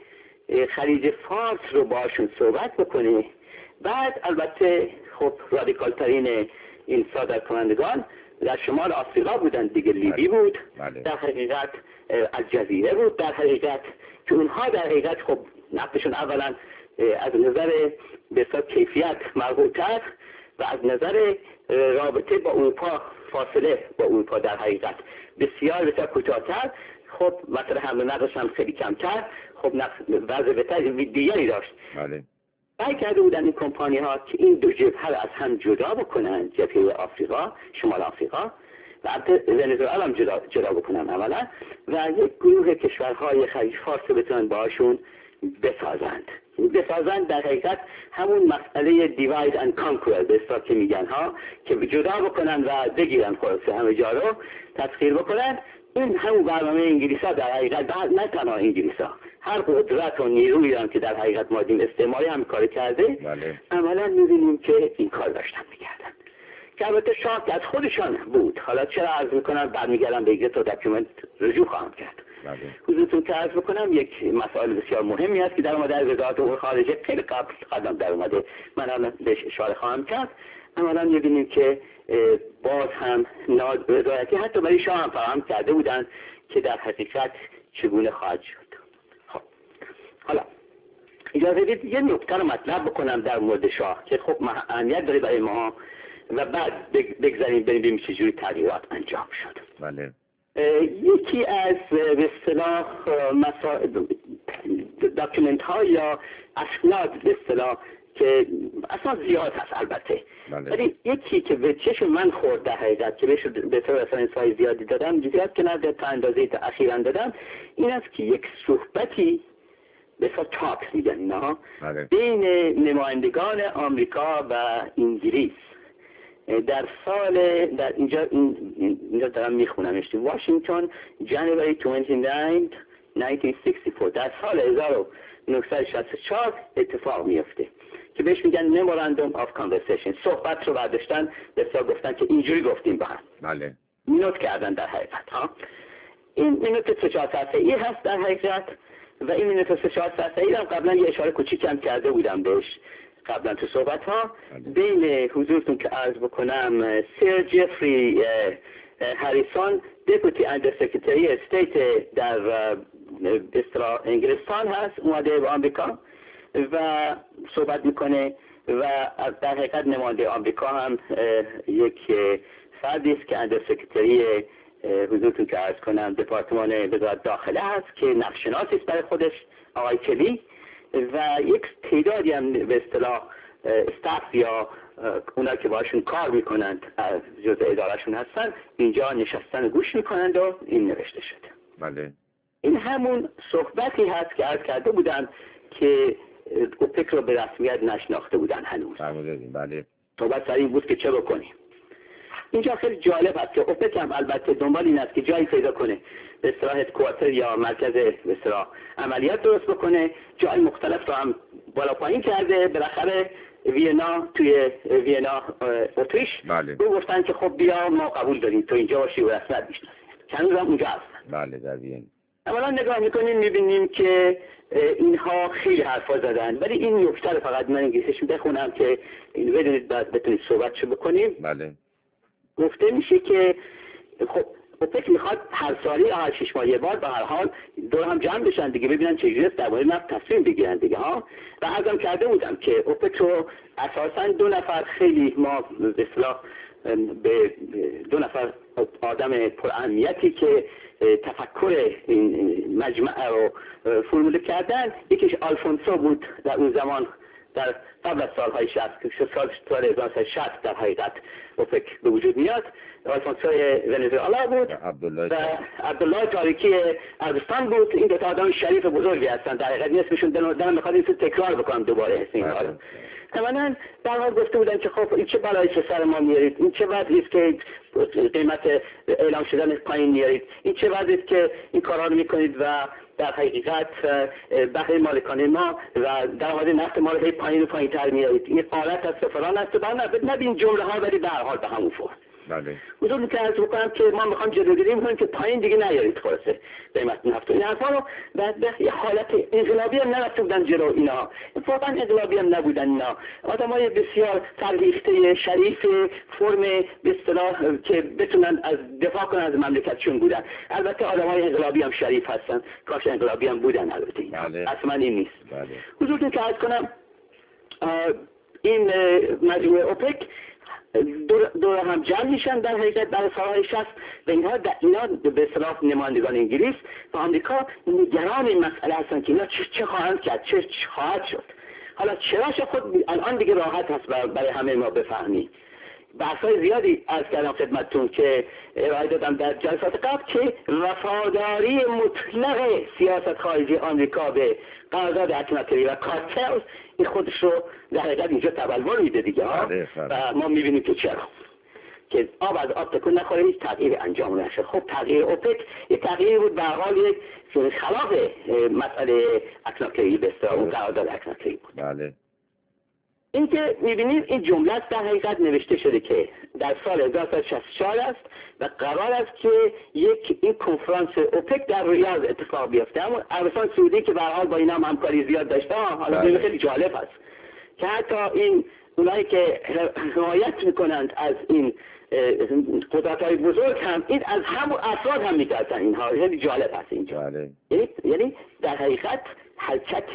خلیج فارس رو باشون صحبت بکنه. بعد البته خب رادیکال ترین این صادر کنندگان در شمال آفریقا بودن دیگه، لیبی بود، بله. در حقیقت الجزیره بود، در حقیقت که اونها در حقیقت خب نفتشون اولا از نظر به حساب کیفیت مرغوب‌تر و از نظر رابطه با اروپا فاصله با اروپا در حقیقت بسیار بسیار کوتاه‌تر. خب مثلا حمل و نقلش هم خیلی کمتر، خب وضع بهتر دیگری داشت. بله. سعی کرده بودن این کمپانی ها که این دو جبهه را از هم جدا بکنن، جبهه آفریقا، شمال آفریقا و ونزوئلا هم جدا, جدا بکنن عملا، و یک گروه کشورهای خلیج فارس بتونن باشون بسازند. بسازند در حقیقت همون مسئله divide and conquer به اصطلاح که میگن ها، که جدا بکنن و بگیرن خلاصه همه جا رو تسخیر بکنن. این همون برنامه انگلیسا در حقیقت، نه تنها انگلیسا، هر قدرت و نیرویی هم که در حقیقت ما دیدیم استعماری هم کار کرده. بله. عملا می‌بینیم که این کار داشتن می‌کردن که البته شاید از خودشان بود. حالا چرا عرض می‌کنم برمیگردم به یک تا داکیومنت رجوع خواهم کرد. بله. حضورتون که عرض بکنم یک مسائل بسیار مهمی است که در اومده از وزارت امور خارجه خیلی قبل قدم در اومده، من الان بهش اشاره خواهم کرد. عملا می‌بینیم که باز هم نادرستی حتی برای شاه هم فراهم کرده بودند که در حقیقت چگونه خواهد شد. خب حالا اجازه بدید یه نکته رو مطرح بکنم در مورد شاه که خب اهمیت داره برای ما و بعد بگذاریم ببینیم چجوری تغییرات انجام شد. بله. یکی از به اصطلاح داکیومنت ها یا اسناد به اصطلاح که اصلا زیاد هست البته، ولی بله. یکی که به چشم من خورد در حقیقت که بهش به طور رسانه‌ای های زیادی دادم، زیاد که نه تا اندازه تا اخیراً دادم، این است که یک صحبتی به اصطلاح تاکس میگن اینا بله. بین نمایندگان آمریکا و انگلیس در سال در اینجا اینجا دارم میخونمش، واشنگتن جنوری بیست و نه هزار و نهصد و شصت و چهار، در سال هزار و نهصد و شصت و چهار اتفاق میفته که بهش میگن ممورندوم آف کانورسیشن. صحبت رو برداشتن بسیار گفتن که اینجوری گفتیم با هم. بله. مینوت کردن در حقیقت ها. این مینوت سه چهار صفحه‌ای هست در حقیقت و این مینوت سه چهار صفحه‌ای هم قبلا یه اشاره کوچیکم کرده بودم بهش قبلا تو صحبت ها. بین حضورتون که عرض بکنم سر جفری هریسون دپوتی اندر سکرتری استیت در استرا انگلستان هست، اومده به آمریکا و صحبت میکنه و در حقیقت نماینده آمریکا هم یک فردی است که اندر سکرتری حضورتون که عرض کنم دپارتمان وزارت داخله هست که نقشناسی است برای خودش آقای کلی و یک تعدادی هم به اصطلاح استاف یا اونا که باشون کار میکنند از جزء ادارهشون هستن اینجا نشستن و گوش میکنند و این نوشته شده. بله. این همون صحبتی هست که عرض کرده بودن که اوپک رو به رسمیت نشناخته بودن هنوز. بله. صحبت سر این بود که چه بکنیم. اینجا خیلی جالب است که اوپک هم البته دنبال این است که جایی پیدا کنه به اصطلاح هدکوارتر یا مرکز به اصطلاح عملیات درست بکنه. جای مختلف رو هم بالا پایین کرده. بالاخره وینا توی وینا اتریش بله. گفتن که خب بیا ما قبول داریم تو اینجا باشی و رسمیت بشناسیم. هنوز هم اونجا هستن. بله در وین. اولا نگاه میکنیم میبینیم که اینها خیلی حرفا زدن، ولی این نکته رو فقط من انگلیسیش بخونم که این بدونید بعد بتونید صحبتشو بکنیم. بله. گفته میشه که خب اوپک میخواد هر سالی هر شش ماه یه بار به هر حال دور هم جمع بشن دیگه، ببینن چجوری است درباره نفت تصمیم بگیرن دیگه ها. و عرضم کرده بودم که اوپک رو اساسا دو نفر خیلی ما به اصطلاح به دو نفر آدم پر اهمیتی که تفکر این مجمع رو فرموله کردن، یکیش آلفونسو بود در اون زمان در قبل از سالهای شصت سال سال هزار و نهصد و شصت در حقیقت اوپک به وجود میاد. آلفونسوی ونزوئلا بود و عبدالله تاریکی عربستان بود. این دو تا آدم شریف بزرگی هستن در حقیقت، اسمشون دارم میخواد این تکرار بکنم دوباره این حالا. اولا در حال گفته بودن که خب این چه بلایی به سر ما میارید، این چه وضعی است که قیمت اعلام شدن پایین میارید، این چه وضعی است که این کارا رو میکنید و در حقیقت بهره مالکانه ما و در حال نفت ما رو پایین و پایین تر میارید. این حالت از سفران است و بعد نبین جمله ها ولی به هر حال به همون فرم. بله. حضور که عرض بکنم که ما میخوام جلوگیری میکنیم که پایین دیگه نیارید خلاصه قیمت نفت. این حرفا رو بعد به یه حالت انقلابی هم نرفته بودن جلو اینا. واقعا انقلابی هم نبودن اینا. آدمای بسیار فرهیخته شریف فرم به اصطلاح که بتونن از دفاع کنن از مملکتشون بودن. البته آدمای انقلابی هم شریف هستن، کاش انقلابی هم بودن البته. بله. اصلا این نیست. بله. حضور که عرض کنم این مجموعه اوپک دور, دور هم جمع میشن در حقیقت در سالهای شصت و اینها اینا به اصطلاح نمایندگان انگلیس و آمریکا نگران این مسئله هستن که اینا چه, چه خواهند کرد، چه خواهد شد. حالا چراش خود الان دیگه راحت هست برای همه ما بفهمیم. بحث‌های زیادی عرض کردم خدمتتون که ارائه دادم در جلسات قبل که وفاداری مطلق سیاست خارجی آمریکا به قرارداد اتلانتیک و کارتل این خودش رو در حقیقت اینجا تبلور میده دیگه ها و ما میبینیم که چرا که آب از آب تکون نخوره هیچ تغییر انجام نشه. خب تغییر اوپک یک تغییری بود به هر حال یک خلاف مسئله اتلانتیک به اصطلاح اون قرارداد اتلانتیک بود. بله. این که میبینید این جمله در حقیقت نوشته شده که در سال هزار و نهصد و شصت و چهار است و قرار است که یک این کنفرانس اوپک در ریاض اتفاق بیفته. اما عربستان سعودی که به هر حال با اینا هم همکاری زیاد داشته، حالا بله. خیلی جالب است که حتی این اونایی که حمایت میکنند از این قدرت‌های بزرگ هم این از همون افراد هم میترسن. اینها خیلی جالب است اینجا. بله. یعنی در حقیقت حرکت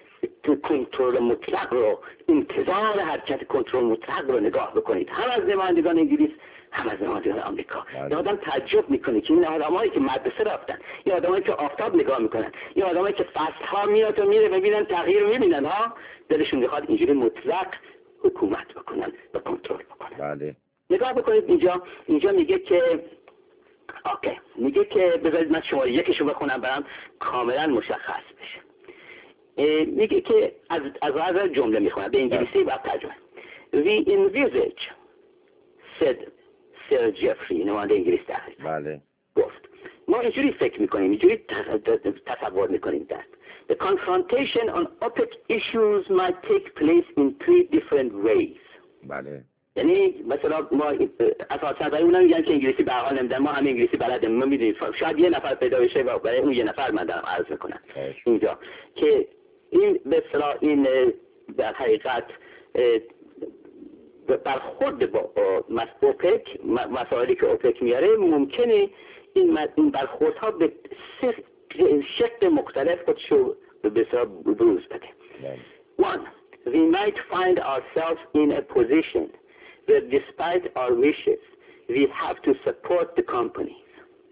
کنترل مطلق رو، انتظار حرکت کنترل مطلق رو نگاه بکنید، هم از نمایندگان انگلیس هم از نمایندگان آمریکا. یه آدم تعجب میکنه که این آدمایی که مدرسه رفتن، این آدمایی که آفتاب نگاه میکنن، این آدمایی که فصل‌ها میاد و میره ببینن تغییر میبینن ها، دلشون میخواد اینجوری مطلق حکومت بکنن و کنترل بکنن. بله. نگاه بکنید اینجا اینجا میگه که اوکی میگه که بذارید من شما یکیشو بخونم برام کاملا مشخص بشه. میگه که از از هر جمله میخونم به انگلیسی و ترجمه. We envisage said Sir Jeffrey نماینده انگلیس در بله. گفت ما اینجوری فکر میکنیم، اینجوری تصور میکنیم that the confrontation on OPEC issues might take place in three different ways. بله. یعنی مثلا ما اساسا برای اونم میگن که انگلیسی به حال نمیدن، ما هم انگلیسی بلدیم، ما میدونیم شاید یه نفر پیدا بشه و برای اون یه نفر من دارم عرض میکنم اینجا که این به اصطلاح این در حقیقت برخورد با اوپک، مسائلی که اوپک میاره ممکنه این این برخوردها به شکل مختلف خودشو به اصطلاح بروز بده. One, we might find ourselves in a position where despite our wishes we have to support the companies.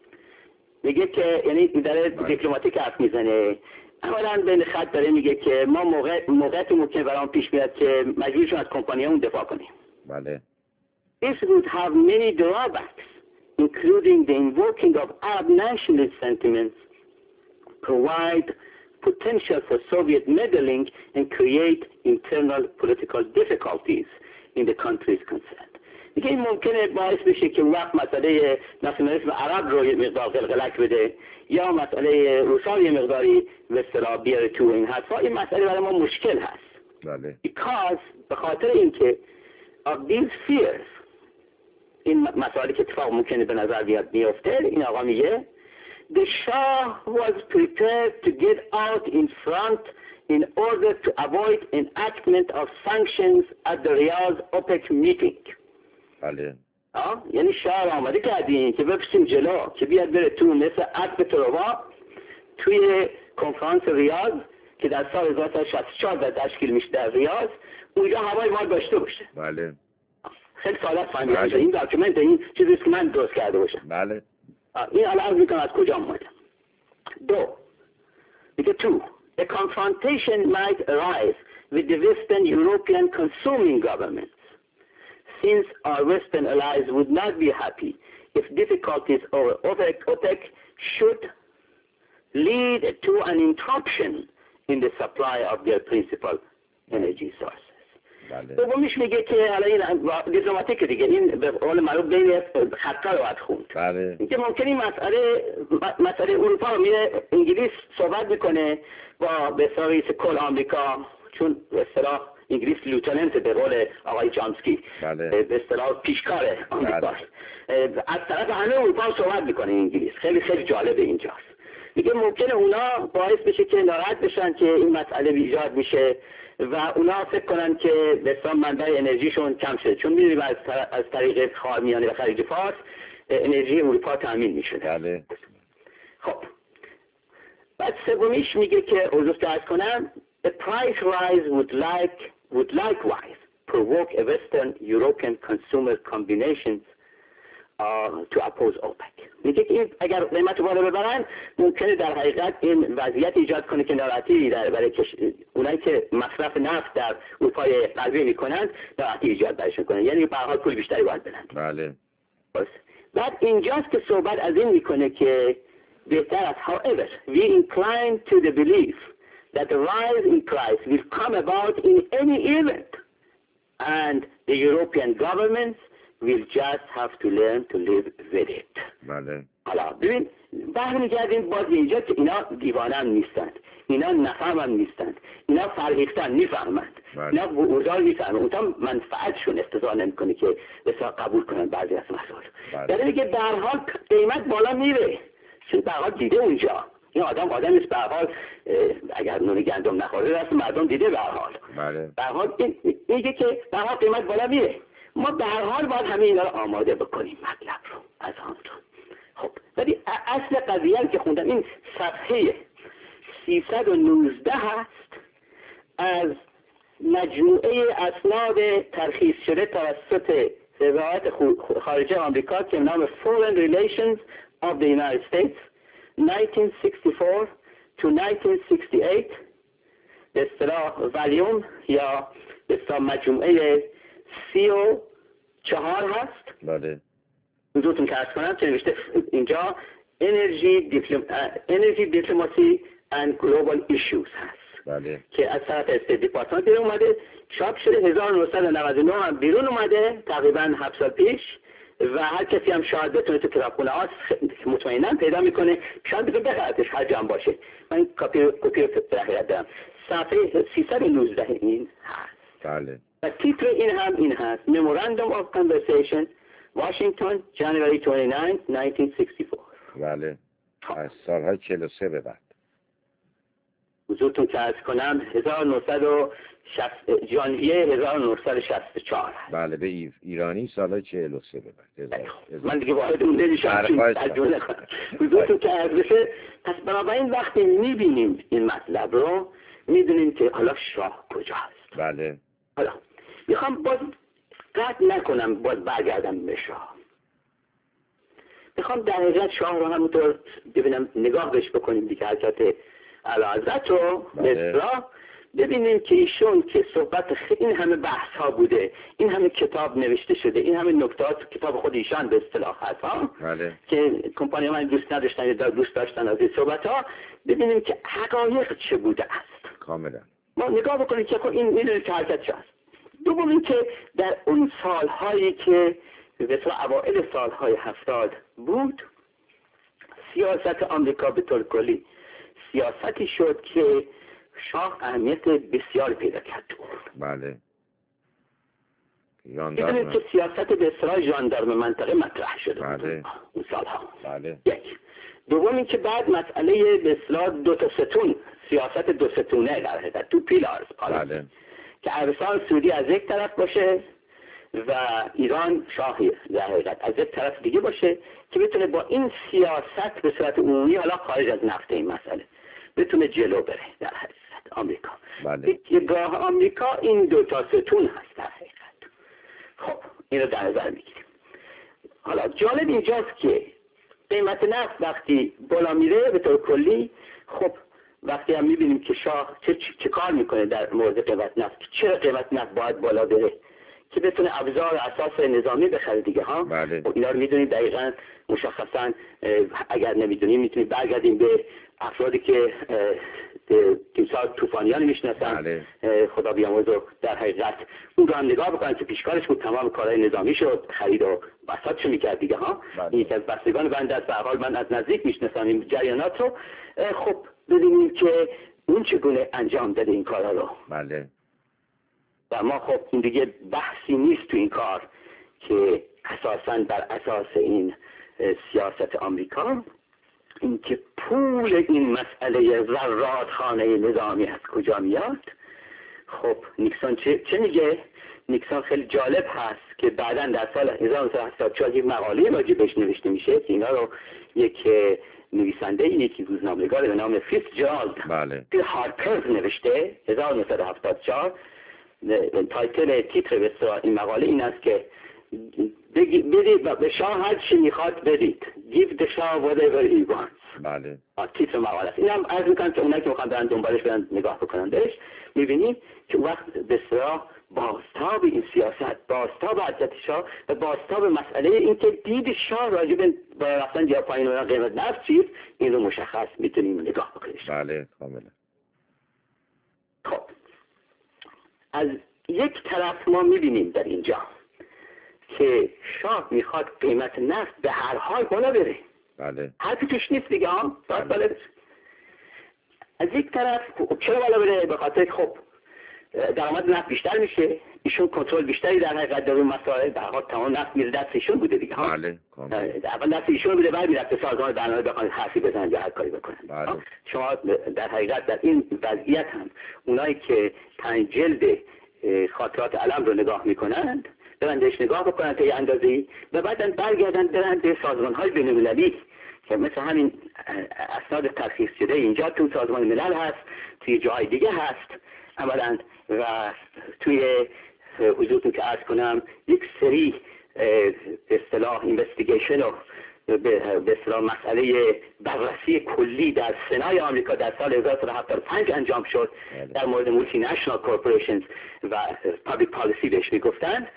میگه که یعنی داره دیپلماتیک حرف میزنه. اولا بین خط داره میگه که ما موقع موقعیت ممکن برام پیش میاد که مجبور شیم از کمپانیامون دفاع کنیم. بله. This would have many drawbacks, including the invoking of Arab nationalist sentiments, provide potential for Soviet meddling, and create internal political difficulties in the countries concerned. دیگه این ممکنه باعث بشه که وقت مسئله ناسیونالیسم عرب رو یه مقدار قلقلک بده یا مسئله روسا یه مقداری به اصطلاح بیاره تو این حرفا. این مسئله برای ما مشکل هست. بله. Because به خاطر اینکه of these fears این مسئله که اتفاق ممکنه به نظر بیاد میفته، این آقا میگه the Shah was prepared to get out in front in order to avoid enactment of sanctions at the Riyadh OPEC meeting. بله. آه یعنی شاه آماده کردین که بپسیم جلو که بیاد بره تو مثل عقد تروا توی کنفرانس ریاض که در سال هزار و نهصد و شصت و چهار در تشکیل میشه در ریاض، اونجا هوای ما داشته باشه. بله. خیلی سوالات فهمیدم بله. این داکیومنت این چیزیست که من درست کرده باشم. بله. این الان عرض میکنم از کجا اومده. دو میگه تو a confrontation might arise with the Western European consuming governments, since our Western allies would not be happy if difficulties over OPEC, OPEC should lead to an interruption in the supply of their principal energy sources. دومیش میگه که حالا این دیپلماتیک دیگه این به قول معروف بین خطا رو باید خوند. بله. اینکه ممکنه این مسئله مسئله اروپا رو میره انگلیس صحبت میکنه با به اصطلاح رئیس کل آمریکا، چون به اصطلاح انگلیس لوتننت به قول آقای چامسکی بله. به اصطلاح پیشکار آمریکا از طرف همه اروپا صحبت میکنه انگلیس. خیلی خیلی جالبه اینجاست. میگه ممکنه اونا باعث بشه که ناراحت بشن که این مسئله ایجاد میشه و اونا فکر کنن که به اصطلاح منبع انرژیشون کم شده، چون میدونیم از, از طریق خاورمیانه و خلیج فارس انرژی اروپا تامین میشه. بله. خب بعد سومیش میگه که عرض عرض کنم the price rise would like would likewise provoke a Western European consumer combinations uh, to oppose OPEC. میگه که این اگر قیمت بالا ببرن ممکنه در حقیقت این وضعیت ایجاد کنه که ناراحتی در برای کش... اونایی که مصرف نفت در اروپای غربی میکنند ناراحتی ایجاد برشون کنه، یعنی به هر حال پول بیشتری باید بدن. بله. بس. بعد اینجاست که صحبت از این میکنه که بهتر از however we incline to the belief that the rise in price will come about in any event and the European governments will just have to learn to live with it. بله. حالا ببین برمیگردیم باز اینجا که اینا دیوانه هم نیستند، اینا نفهم هم نیستند، اینا فرهیختن میفهمند، اینا اوضاع میفهمند، اونتا منفعتشون استضاء نمیکنه که بسیار قبول کنن بعضی از مسائل. در اینکه به هر حال قیمت بالا میره، چون به هر حال دیده اونجا این آدم آدم نیست، به هر حال اگر نون گندم نخوره راست مردم دیده به هر حال. بله. به هر حال میگه که به هر حال قیمت بالا میره، ما به هر حال باید همه اینا رو آماده بکنیم مطلب رو از آن رو. خب ولی اصل قضیه که خوندم این صفحه سیصد و نوزده هست از مجموعه اسناد ترخیص شده توسط وزارت خارجه آمریکا که نام Foreign Relations of the United States nineteen sixty-four to nineteen sixty-eight، به اصطلاح ولیوم یا به اصطلاح مجموعه سی و چهار هست. بله. حضورتون که ارز کنم چه نوشته اینجا انرژی دیپلم... انرژی دیپلماسی and global issues هست. بله. که از طرف استیت دیپارتمنت بیرون اومده، چاپ شده هزار و نهصد و نود و نه هم بیرون اومده تقریبا هفت سال پیش و هر کسی هم شاید بتونه تو کتابخونه ها مطمئنا پیدا میکنه، شاید بتونه بخرتش هر جا باشه. من کپی کپی رو دارم. صفحه سیصد و نوزده این هست. بله. و تیتر این هم این هست Memorandum of Conversation Washington January twenty-ninth nineteen sixty-four. بله. از سالهای چهل و سه به بعد. حضورتون که ارز کنم هزار و نهصد و شصت ژانویه هزار و نهصد و شصت و چهار. بله به ایرانی سالهای چهل و سه به بعد. من دیگه واحد اون نمیشم ترجمه کنم. حضورتون که ارز بشه، پس بنابراین وقتی میبینیم این مطلب رو میدونیم که حالا شاه کجاست. بله. حالا میخوام باز قطع نکنم، باز برگردم به شاه. میخوام در حقیقت شاه رو همونطور ببینم نگاه بهش بکنیم دیگه، حضرت اعلیحضرت رو به اصطلاح ببینیم که ایشون که صحبت خیلی این همه بحث ها بوده، این همه کتاب نوشته شده، این همه نکات کتاب خود ایشان به اصطلاح هست ها. بله. که کمپانی من دوست نداشتن یا دوست داشتن از این صحبت ها، ببینیم که حقایق چه بوده است. کاملا. ما نگاه بکنیم که خب این میدونید که حرکت چه است. دوم این که در اون سالهایی که به طور اوائل سالهای هفتاد بود، سیاست آمریکا به طور کلی سیاستی شد که شاه اهمیت بسیار پیدا کرد. بله. میدونید که سیاست به اصطلاح ژاندارم منطقه مطرح شده. بله. اون سالها. بله. یک. دوم این که بعد مسئله به اصطلاح دو تا ستون، سیاست دو ستونه در حقیقت تو پیلارز بله. که عربستان سعودی از یک طرف باشه و ایران شاهی در حقیقت از یک طرف دیگه باشه که بتونه با این سیاست به صورت عمومی، حالا خارج از نفت این مسئله، بتونه جلو بره در حقیقت آمریکا. بله. گاه آمریکا این دو تا ستون هست در حقیقت. خب این رو در نظر میگیریم. حالا جالب اینجاست که قیمت نفت وقتی بالا میره به طور کلی، خب وقتی هم میبینیم که شاه چه, چه کار میکنه در مورد قیمت نفت، چرا قیمت نفت باید بالا بره که بتونه ابزار اساس نظامی بخره دیگه ها. بله. خب اینا رو میدونید دقیقاً مشخصاً، اگر نمیدونید میتونید برگردیم به افرادی که تیمسار طوفانیان میشناسن. بله. خدا بیامرزه، در حقیقت اون رو هم نگاه بکنن که پیشکارش بود، تمام کارهای نظامی شد، خرید و بساطش میکرد دیگه ها. بله. این از بستگان بنده است، به هر حال من از نزدیک میشناسم این جریانات رو. خب ببینیم که اون چگونه انجام داده این کارا رو. بله. و ما خب این دیگه بحثی نیست تو این کار که اساساً بر اساس این سیاست آمریکا، این که پول این مسئله زرادخانه نظامی از کجا میاد. خب نیکسون چه, چه میگه؟ نیکسون خیلی جالب هست که بعداً در سال هزار و نهصد و هفتاد و چهار یک مقاله راجع بهش نوشته میشه که اینا رو یک نویسنده، یکی روزنامه‌نگار به نام فیتزجرالد بله. که هارپر نوشته هزار و نهصد و هفتاد و چهار تایتل تیتر به این مقاله این است که بدید به شاه هر چی میخواد بدید. Give the Shah whatever he wants. بله. تیتر مقاله است. اینم عرض میکنم که اونایی که میخوان برن دنبالش برن نگاه بکنن بهش، میبینیم که وقت به اصطلاح بازتاب این سیاست، بازتاب حضرت شاه و بازتاب مسئله این که دید شاه راجع به رفتن یا پایین و قیمت نفت چیست، این رو مشخص میتونیم نگاه بکنیم. بله کاملا. خب از یک طرف ما میبینیم در اینجا که شاه میخواد قیمت نفت به هر حال بالا بره. بله. حرفی توش نیست دیگه ها، باید بالا بره. از یک طرف چرا بالا بره؟ به خاطر خب درآمد نفت بیشتر میشه، ایشون کنترل بیشتری در حقیقت در اون مسائل، در حال تمام نفت میره دست ایشون بوده دیگه ها. بله کاملا. اول دست ایشون بوده، بعد میرفت به سازمان برنامه بخوان حرفی بزنن یا هر کاری بکنن. بله. شما در حقیقت در این وضعیت هم اونایی که پنج جلد خاطرات علم رو نگاه میکنند برن بهش نگاه بکنن تا یه اندازه‌ای و بعدن برگردن برن به سازمان‌های بین‌المللی که مثل همین اسناد ترخیص شده اینجا تو سازمان ملل هست، توی جای دیگه هست عملاً، و توی حضورتون که عرض کنم یک سری به اصطلاح اینوستیگیشن و به اصطلاح مسئله بررسی کلی در سنای آمریکا در سال هزار و سیصد و هفتاد و پنج انجام شد در مورد مولتی نشنال کورپوریشنز و پابلیک پالیسی بهش میگفتند،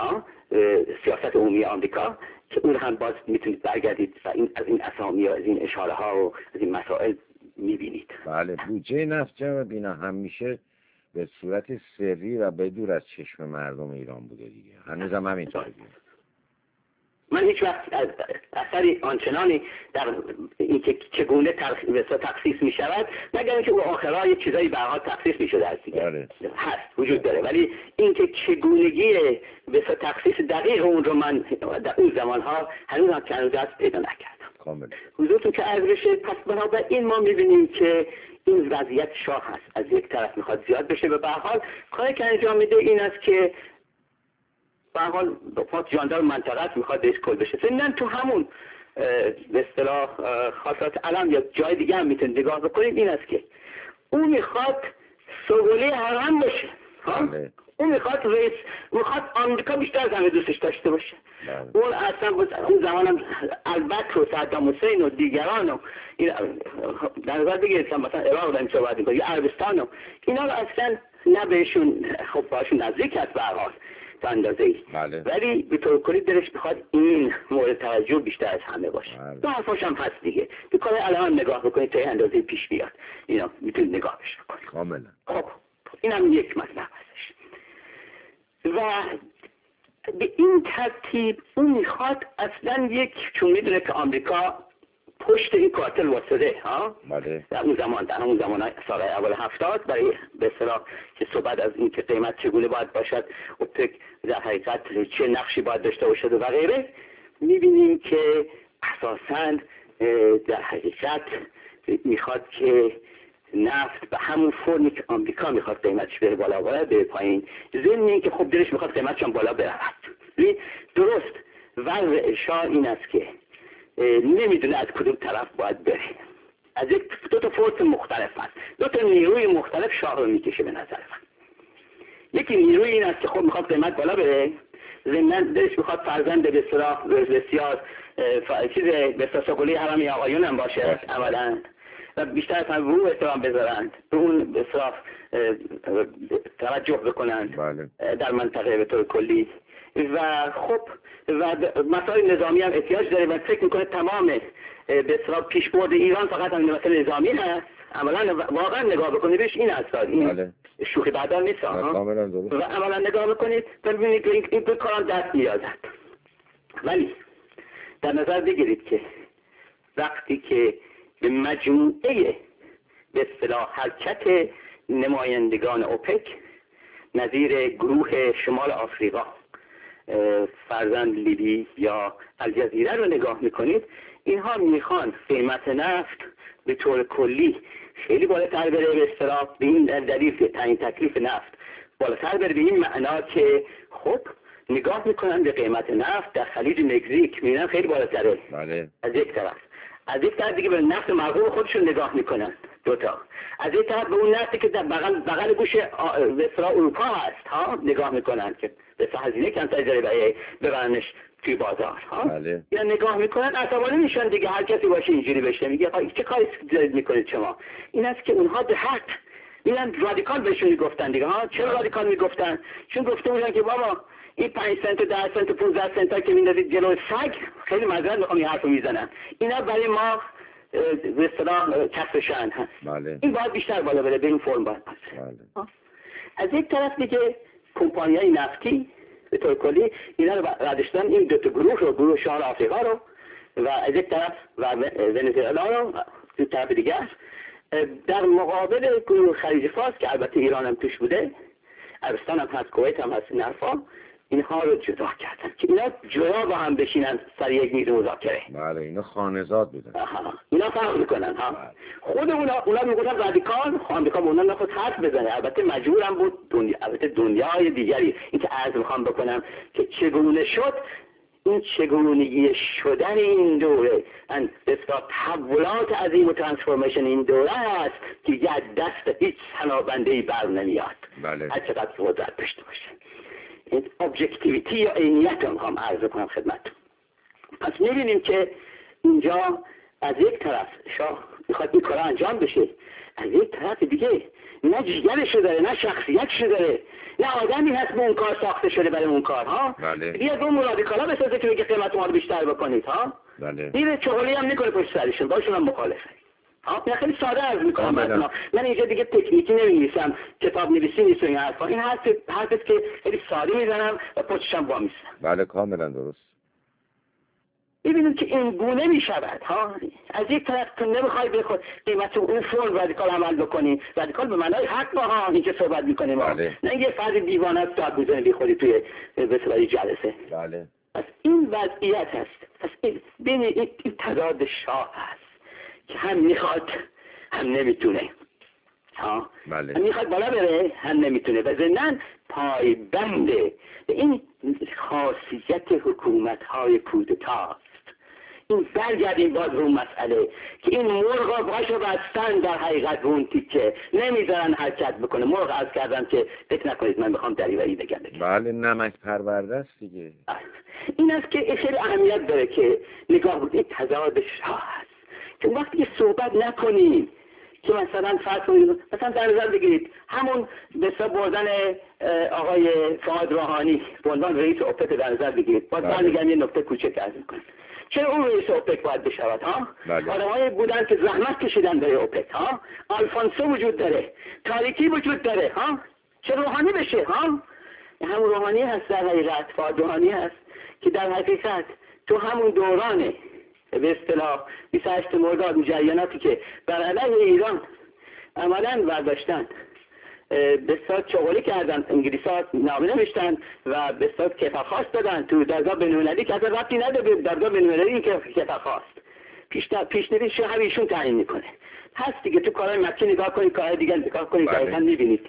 سیاست عمومی آمریکا، که اون هم باز میتونید برگردید و این از این اسامی و از این اشاره ها و از این مسائل میبینید. بله. بودجه نفت جناب بینا همیشه به صورت سری و بدور از چشم مردم ایران بوده دیگه، هنوز هم همینطوره. من هیچ وقت از اثری آنچنانی در اینکه چگونه تخصیص می شود مگر اینکه او آخرها یه چیزایی به حال تخصیص می شده هست دیگه، هست وجود داره، ولی اینکه چگونگی به تخصیص دقیق اون رو من در اون زمان ها هنوز هم که هنوز دست پیدا نکردم. کاملا. حضورتون که عرض بشه، پس بنابراین ما می بینیم که این وضعیت شاه هست، از یک طرف میخواد زیاد بشه و به هر حال کاری که انجام میده این است که به هر حال با جاندار منطقه میخواد بهش کل بشه. ضمناً تو همون به اصطلاح خاطرات علم یا جای دیگه هم میتونید نگاه بکنید، این است که اون میخواد سوگلی حرم باشه. اون میخواد رئیس، میخواد آمریکا بیشتر از همه دوستش داشته باشه. بله. اون اصلا اون زمان هم البکر و صدام حسین و دیگران و در نظر بگیرید که مثلا عراق داریم صحبت میکنیم یا عربستان و اینا رو اصلا نه بهشون خب باشون نزدیک هست به هر حال تا اندازه‌ای. بله. ولی به طور کلی دلش میخواد این مورد توجه بیشتر از همه باشه. بله. تو حرفاش هم هست دیگه. به کار الان نگاه بکنید تا اندازه پیش بیاد. اینا میتونید نگاه بشه بکنید. کاملا. خب این هم یک مطلب هستش. و به این ترتیب اون میخواد اصلا یک، چون میدونه که آمریکا پشت این کارتل واسطه ها. بله. در اون زمان در اون زمان سال اول هفتاد برای به اصطلاح که صحبت از این که قیمت چگونه باید باشد، اوپک در حقیقت چه نقشی باید داشته باشد و غیره، میبینیم که اساساً در حقیقت میخواد که نفت به همون فرمی که آمریکا میخواد قیمتش بره بالا بالا به پایین، ضمن این که خب دلش میخواد قیمتش هم بالا برود. درست وضع شاه این است که نمیدونه از کدوم طرف باید بره، از یک دو تا فورس مختلف هست، دو تا نیروی مختلف شاه رو میکشه به نظر من. یکی نیروی این است که خب میخواد قیمت بالا بره، ضمناً دلش میخواد فرزند به اصطلاح بسیار چیز به اصطلاح سوگلی حرامی آقایون هم باشه اولا و بیشتر از همه رو احترام بذارند، به اون به اصطلاح توجه بکنند. بله. در منطقه به طور کلی و خب و مسائل نظامی هم احتیاج داره و فکر میکنه تمام به اصطلاح پیشبرد ایران فقط هم مسئله نظامی هست. عملا واقعا نگاه بکنید بهش این هست، این بله. شوخی بعدان نیست ها. و عملا نگاه بکنید ببینید این این به کار دست میازد. ولی در نظر بگیرید که وقتی که به مجموعه به اصطلاح حرکت نمایندگان اوپک نظیر گروه شمال آفریقا، فرزند لیبی یا الجزیره رو نگاه میکنید، اینها میخوان قیمت نفت به طور کلی خیلی بالاتر بره، به اصطلاح به این دلیل که تعیین تکلیف نفت بالاتر بره، به این معنا که خب نگاه میکنن به قیمت نفت در خلیج مکزیک میبینن خیلی بالاتره. بله. از یک طرف از یک طرف دیگه به نفت مرغوب خودشون نگاه میکنن دوتا. از این طرف به اون نسلی که در بغل بغل گوش وسرا اروپا هست ها نگاه میکنن که به هزینه کم تجاری برای ببرنش توی بازار ها. بله. یا نگاه میکنن عصبانی میشن دیگه، هر کسی باشه اینجوری بشه، میگه چه کاری دارید میکنید شما؟ این است که اونها به حق میرن رادیکال بهشون میگفتن دیگه ها. چرا رادیکال میگفتن؟ چون گفته بودن که بابا این پنج سنت و ده سنت و پانزده سنت که میندازید جلو سگ، خیلی معذرت میخوام این حرفو میزنن، اینا برای ما به اصطلاح کسب شأن هست. بله. این باید بیشتر بالا بره، به این فرم باید بله. از یک طرف دیگه کمپانی‌های نفتی به طور کلی اینا رو ردشتن، این دو تا گروه رو، گروه شمال آفریقا رو و از یک طرف و ونزوئلا رو از طرف دیگر، در مقابل گروه خلیج فارس که البته ایران هم توش بوده، عربستان هم هست، کویت هم هست، نرفا، اینها رو جدا کردن که اینا جدا با هم بشینن سر یک میز مذاکره. بله اینا خانزاد بودن. آها. اینا فرق میکنن ها. بله. خود اونا اونا میگفتن رادیکال، آمریکا به اونا نخواست حرف بزنه، البته مجبورم بود، دنیا البته دنیای دیگری. این که عرض میخوام بکنم که چگونه شد، این چگونگی شدن این دوره، ان بسیار تحولات عظیم و ترانسفورمیشن این دوره است که یک دست هیچ شنابنده‌ای بر نمیاد. بله. هر چقدر قدرت داشته باشه. این ابجکتیویتی یا عینیت رو میخوام عرض کنم خدمتتون. پس میبینیم که اینجا از یک طرف شاه میخواد این کار انجام بشه، از یک طرف دیگه نه جیگرشو داره، نه شخصیتشو داره، نه آدمی هست به اون کار ساخته شده برای اون کار ها. بله. بیا دو رادیکالا بسازه که بگه قیمت ما رو بیشتر بکنید ها. بله. میره چغلی هم میکنه پشت سرشون، باشون هم مخالفه. ها من خیلی ساده عرض میکنم. من, من اینجا دیگه تکنیکی نمی‌نویسم، کتاب نویسی نیست این حرفا. این حرف حرفی که خیلی ساده میزنم و پشتشم وا میسم. بله کاملا درست. ببینید که این گونه می شود ها. از یک طرف تو نمیخوای بخود قیمت اون فرم رادیکال عمل بکنی، رادیکال به معنای حق با ها این که صحبت میکنیم. بله. نه یه فرد دیوانه است داد میزنه بی خودی توی بسیاری جلسه. بله. پس این وضعیت هست. پس این بین این, این تضاد شاه هست که هم میخواد هم نمیتونه ها. بله. هم میخواد بالا بره هم نمیتونه و ضمناً پایبنده این خاصیت حکومت های کودتا. این برگردیم باز رو مسئله که این مرغ باشو بستن در حقیقت اون تیکه نمیذارن حرکت بکنه. مرغ عرض کردم که فکر نکنید من بخوام دریوری بگم بگم. بله نمک پرورده است دیگه. این است که خیلی اهمیت داره که نگاه بکنید تضاد شاه هست که وقتی که صحبت نکنیم که مثلا فرض کنید مثلا در نظر بگیرید همون بسیار بردن آقای فؤاد روحانی به عنوان رئیس اوپک در نظر بگیرید. باز من میگم یه نکته کوچک عرض میکنم. چرا اون رئیس اوپک باید بشود ها؟ آدمایی بودن که زحمت کشیدن برای اوپک ها. آلفونسو وجود داره، تاریکی وجود داره ها. چرا روحانی بشه ها؟ همون روحانی هست در حقیقت، فؤاد روحانی هست که در حقیقت تو همون دورانه به اصطلاح بیست و هشت مرداد جریاناتی که بر علیه ایران عملاً برداشتن بسیار چغلی کردن، انگلیس ها نامه نوشتن و بسیار کفاخواست دادن تو درگاه بین‌المللی که اصلا ربطی نداره درگاه بین‌المللی این که کفاخواست پیشنهاد شاه ایشون تعیین میکنه. هست دیگه تو کارهای مکی نگاه کنید، کارهای دیگه نگاه کنید که اصلا میبینید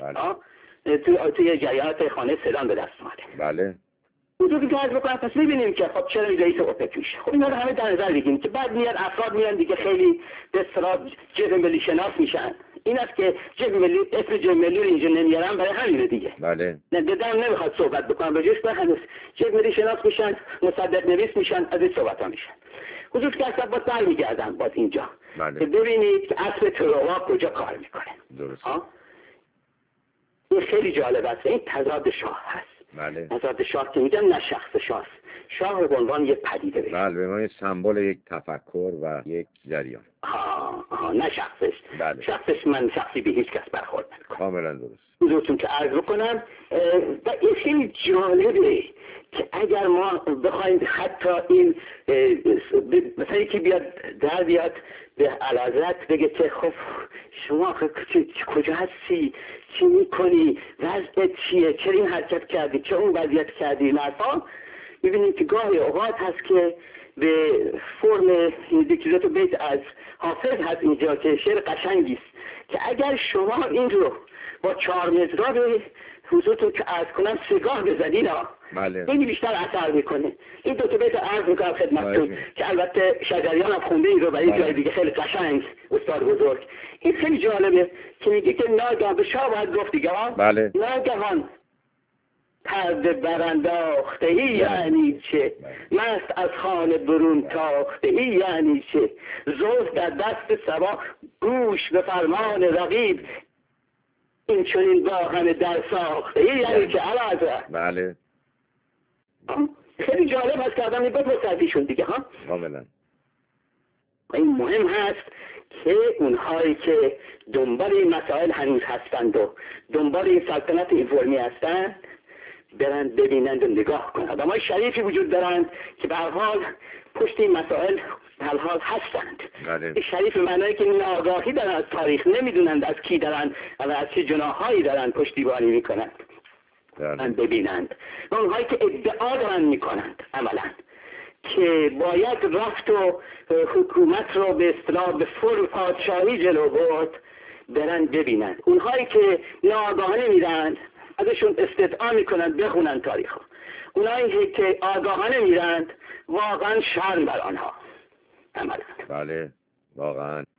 تو توی جریانات خانه سلام به دست اومده. بله. اونجوری که عرض بکنم پس میبینیم که خب چرا رئیس اوپک میشه. خب اینا رو همه در نظر بگیریم که بعد میاد افراد میان دیگه خیلی به اصطلاح جبهه ملی شناس میشن. این است که جبهه ملی اسم جبهه ملی رو اینجا نمیارم برای همین دیگه. بله. نه دلم نمیخواد صحبت بکنم راجعش، به هنوز جبهه ملی شناس میشن، مصدق نویس میشن، از این صحبت‌ها میشن. حضور که اصلا باز برمیگردن باز اینجا. بله. که ببینید که اصل تروا کجا کار میکنه. درست. ها؟ این خیلی جالب است. این تضاد شاه هست. بله. تضاد شاه که میگن نه شخص شاه، شاه به عنوان یک پدیده بشه. بله به معنی سمبل یک تفکر و یک جریان. ها ها نه شخصش. بله. شخصش من شخصی به هیچ کس برخورد نمیکنم. کاملا درست. حضورتون که عرض بکنم و این خیلی جالبه که اگر ما بخوایم حتی این مثلا یکی بیاد در بیاد به علازت بگه که خب شما کجا هستی، چی میکنی، وضعت چیه، چرا این حرکت کردی، چه اون وضعیت کردی، نرفا میبینیم که گاهی اوقات هست که به فرم دیکتاتور بیت از حافظ هست اینجا که شعر قشنگی است که اگر شما این رو با چهار مضراب حضورتون که عرض کنم سگاه بزنین ها، بله. خیلی بیشتر اثر میکنه. این دو تا بیت عرض میکنم خدمتتون که البته شجریان هم خونده این رو برای بله. جای دیگه خیلی قشنگ استاد بزرگ. این خیلی جالبه که میگه که ناگهان به شاه باید گفت دیگه ها، بله. ناگهان پرده برانداخته ای یعنی چه، مست از خانه برون تاخته ای یعنی چه، زلف در دست سبا گوش به فرمان رقیب، این چنین با همه در ساخته ای یعنی چه. علاوه بله خیلی جالب هست که آدم این بپرسدیشون دیگه ها. کاملا. این مهم هست که اونهایی که دنبال این مسائل هنوز هستند و دنبال این سلطنت این فرمی هستند برند ببینند و نگاه کنند. آدمای شریفی وجود دارند که به هر حال پشت این مسائل به هر حال هستند. بله. شریف معنایی که ناآگاهی دارن از تاریخ، نمیدونند از کی دارن و از چه جناحایی دارن پشتیبانی میکنند. بله. ببینند و اونهایی که ادعا دارن میکنند عملا که باید رفت و حکومت رو به اصطلاح به فرم پادشاهی جلو برد برن ببینند. اونهایی که ناآگاهانه میرند ازشون استدعا میکنند بخونند تاریخ. اونهایی که آگاهانه میرند واقعا شرم بر آنها عملا. بله واقعا.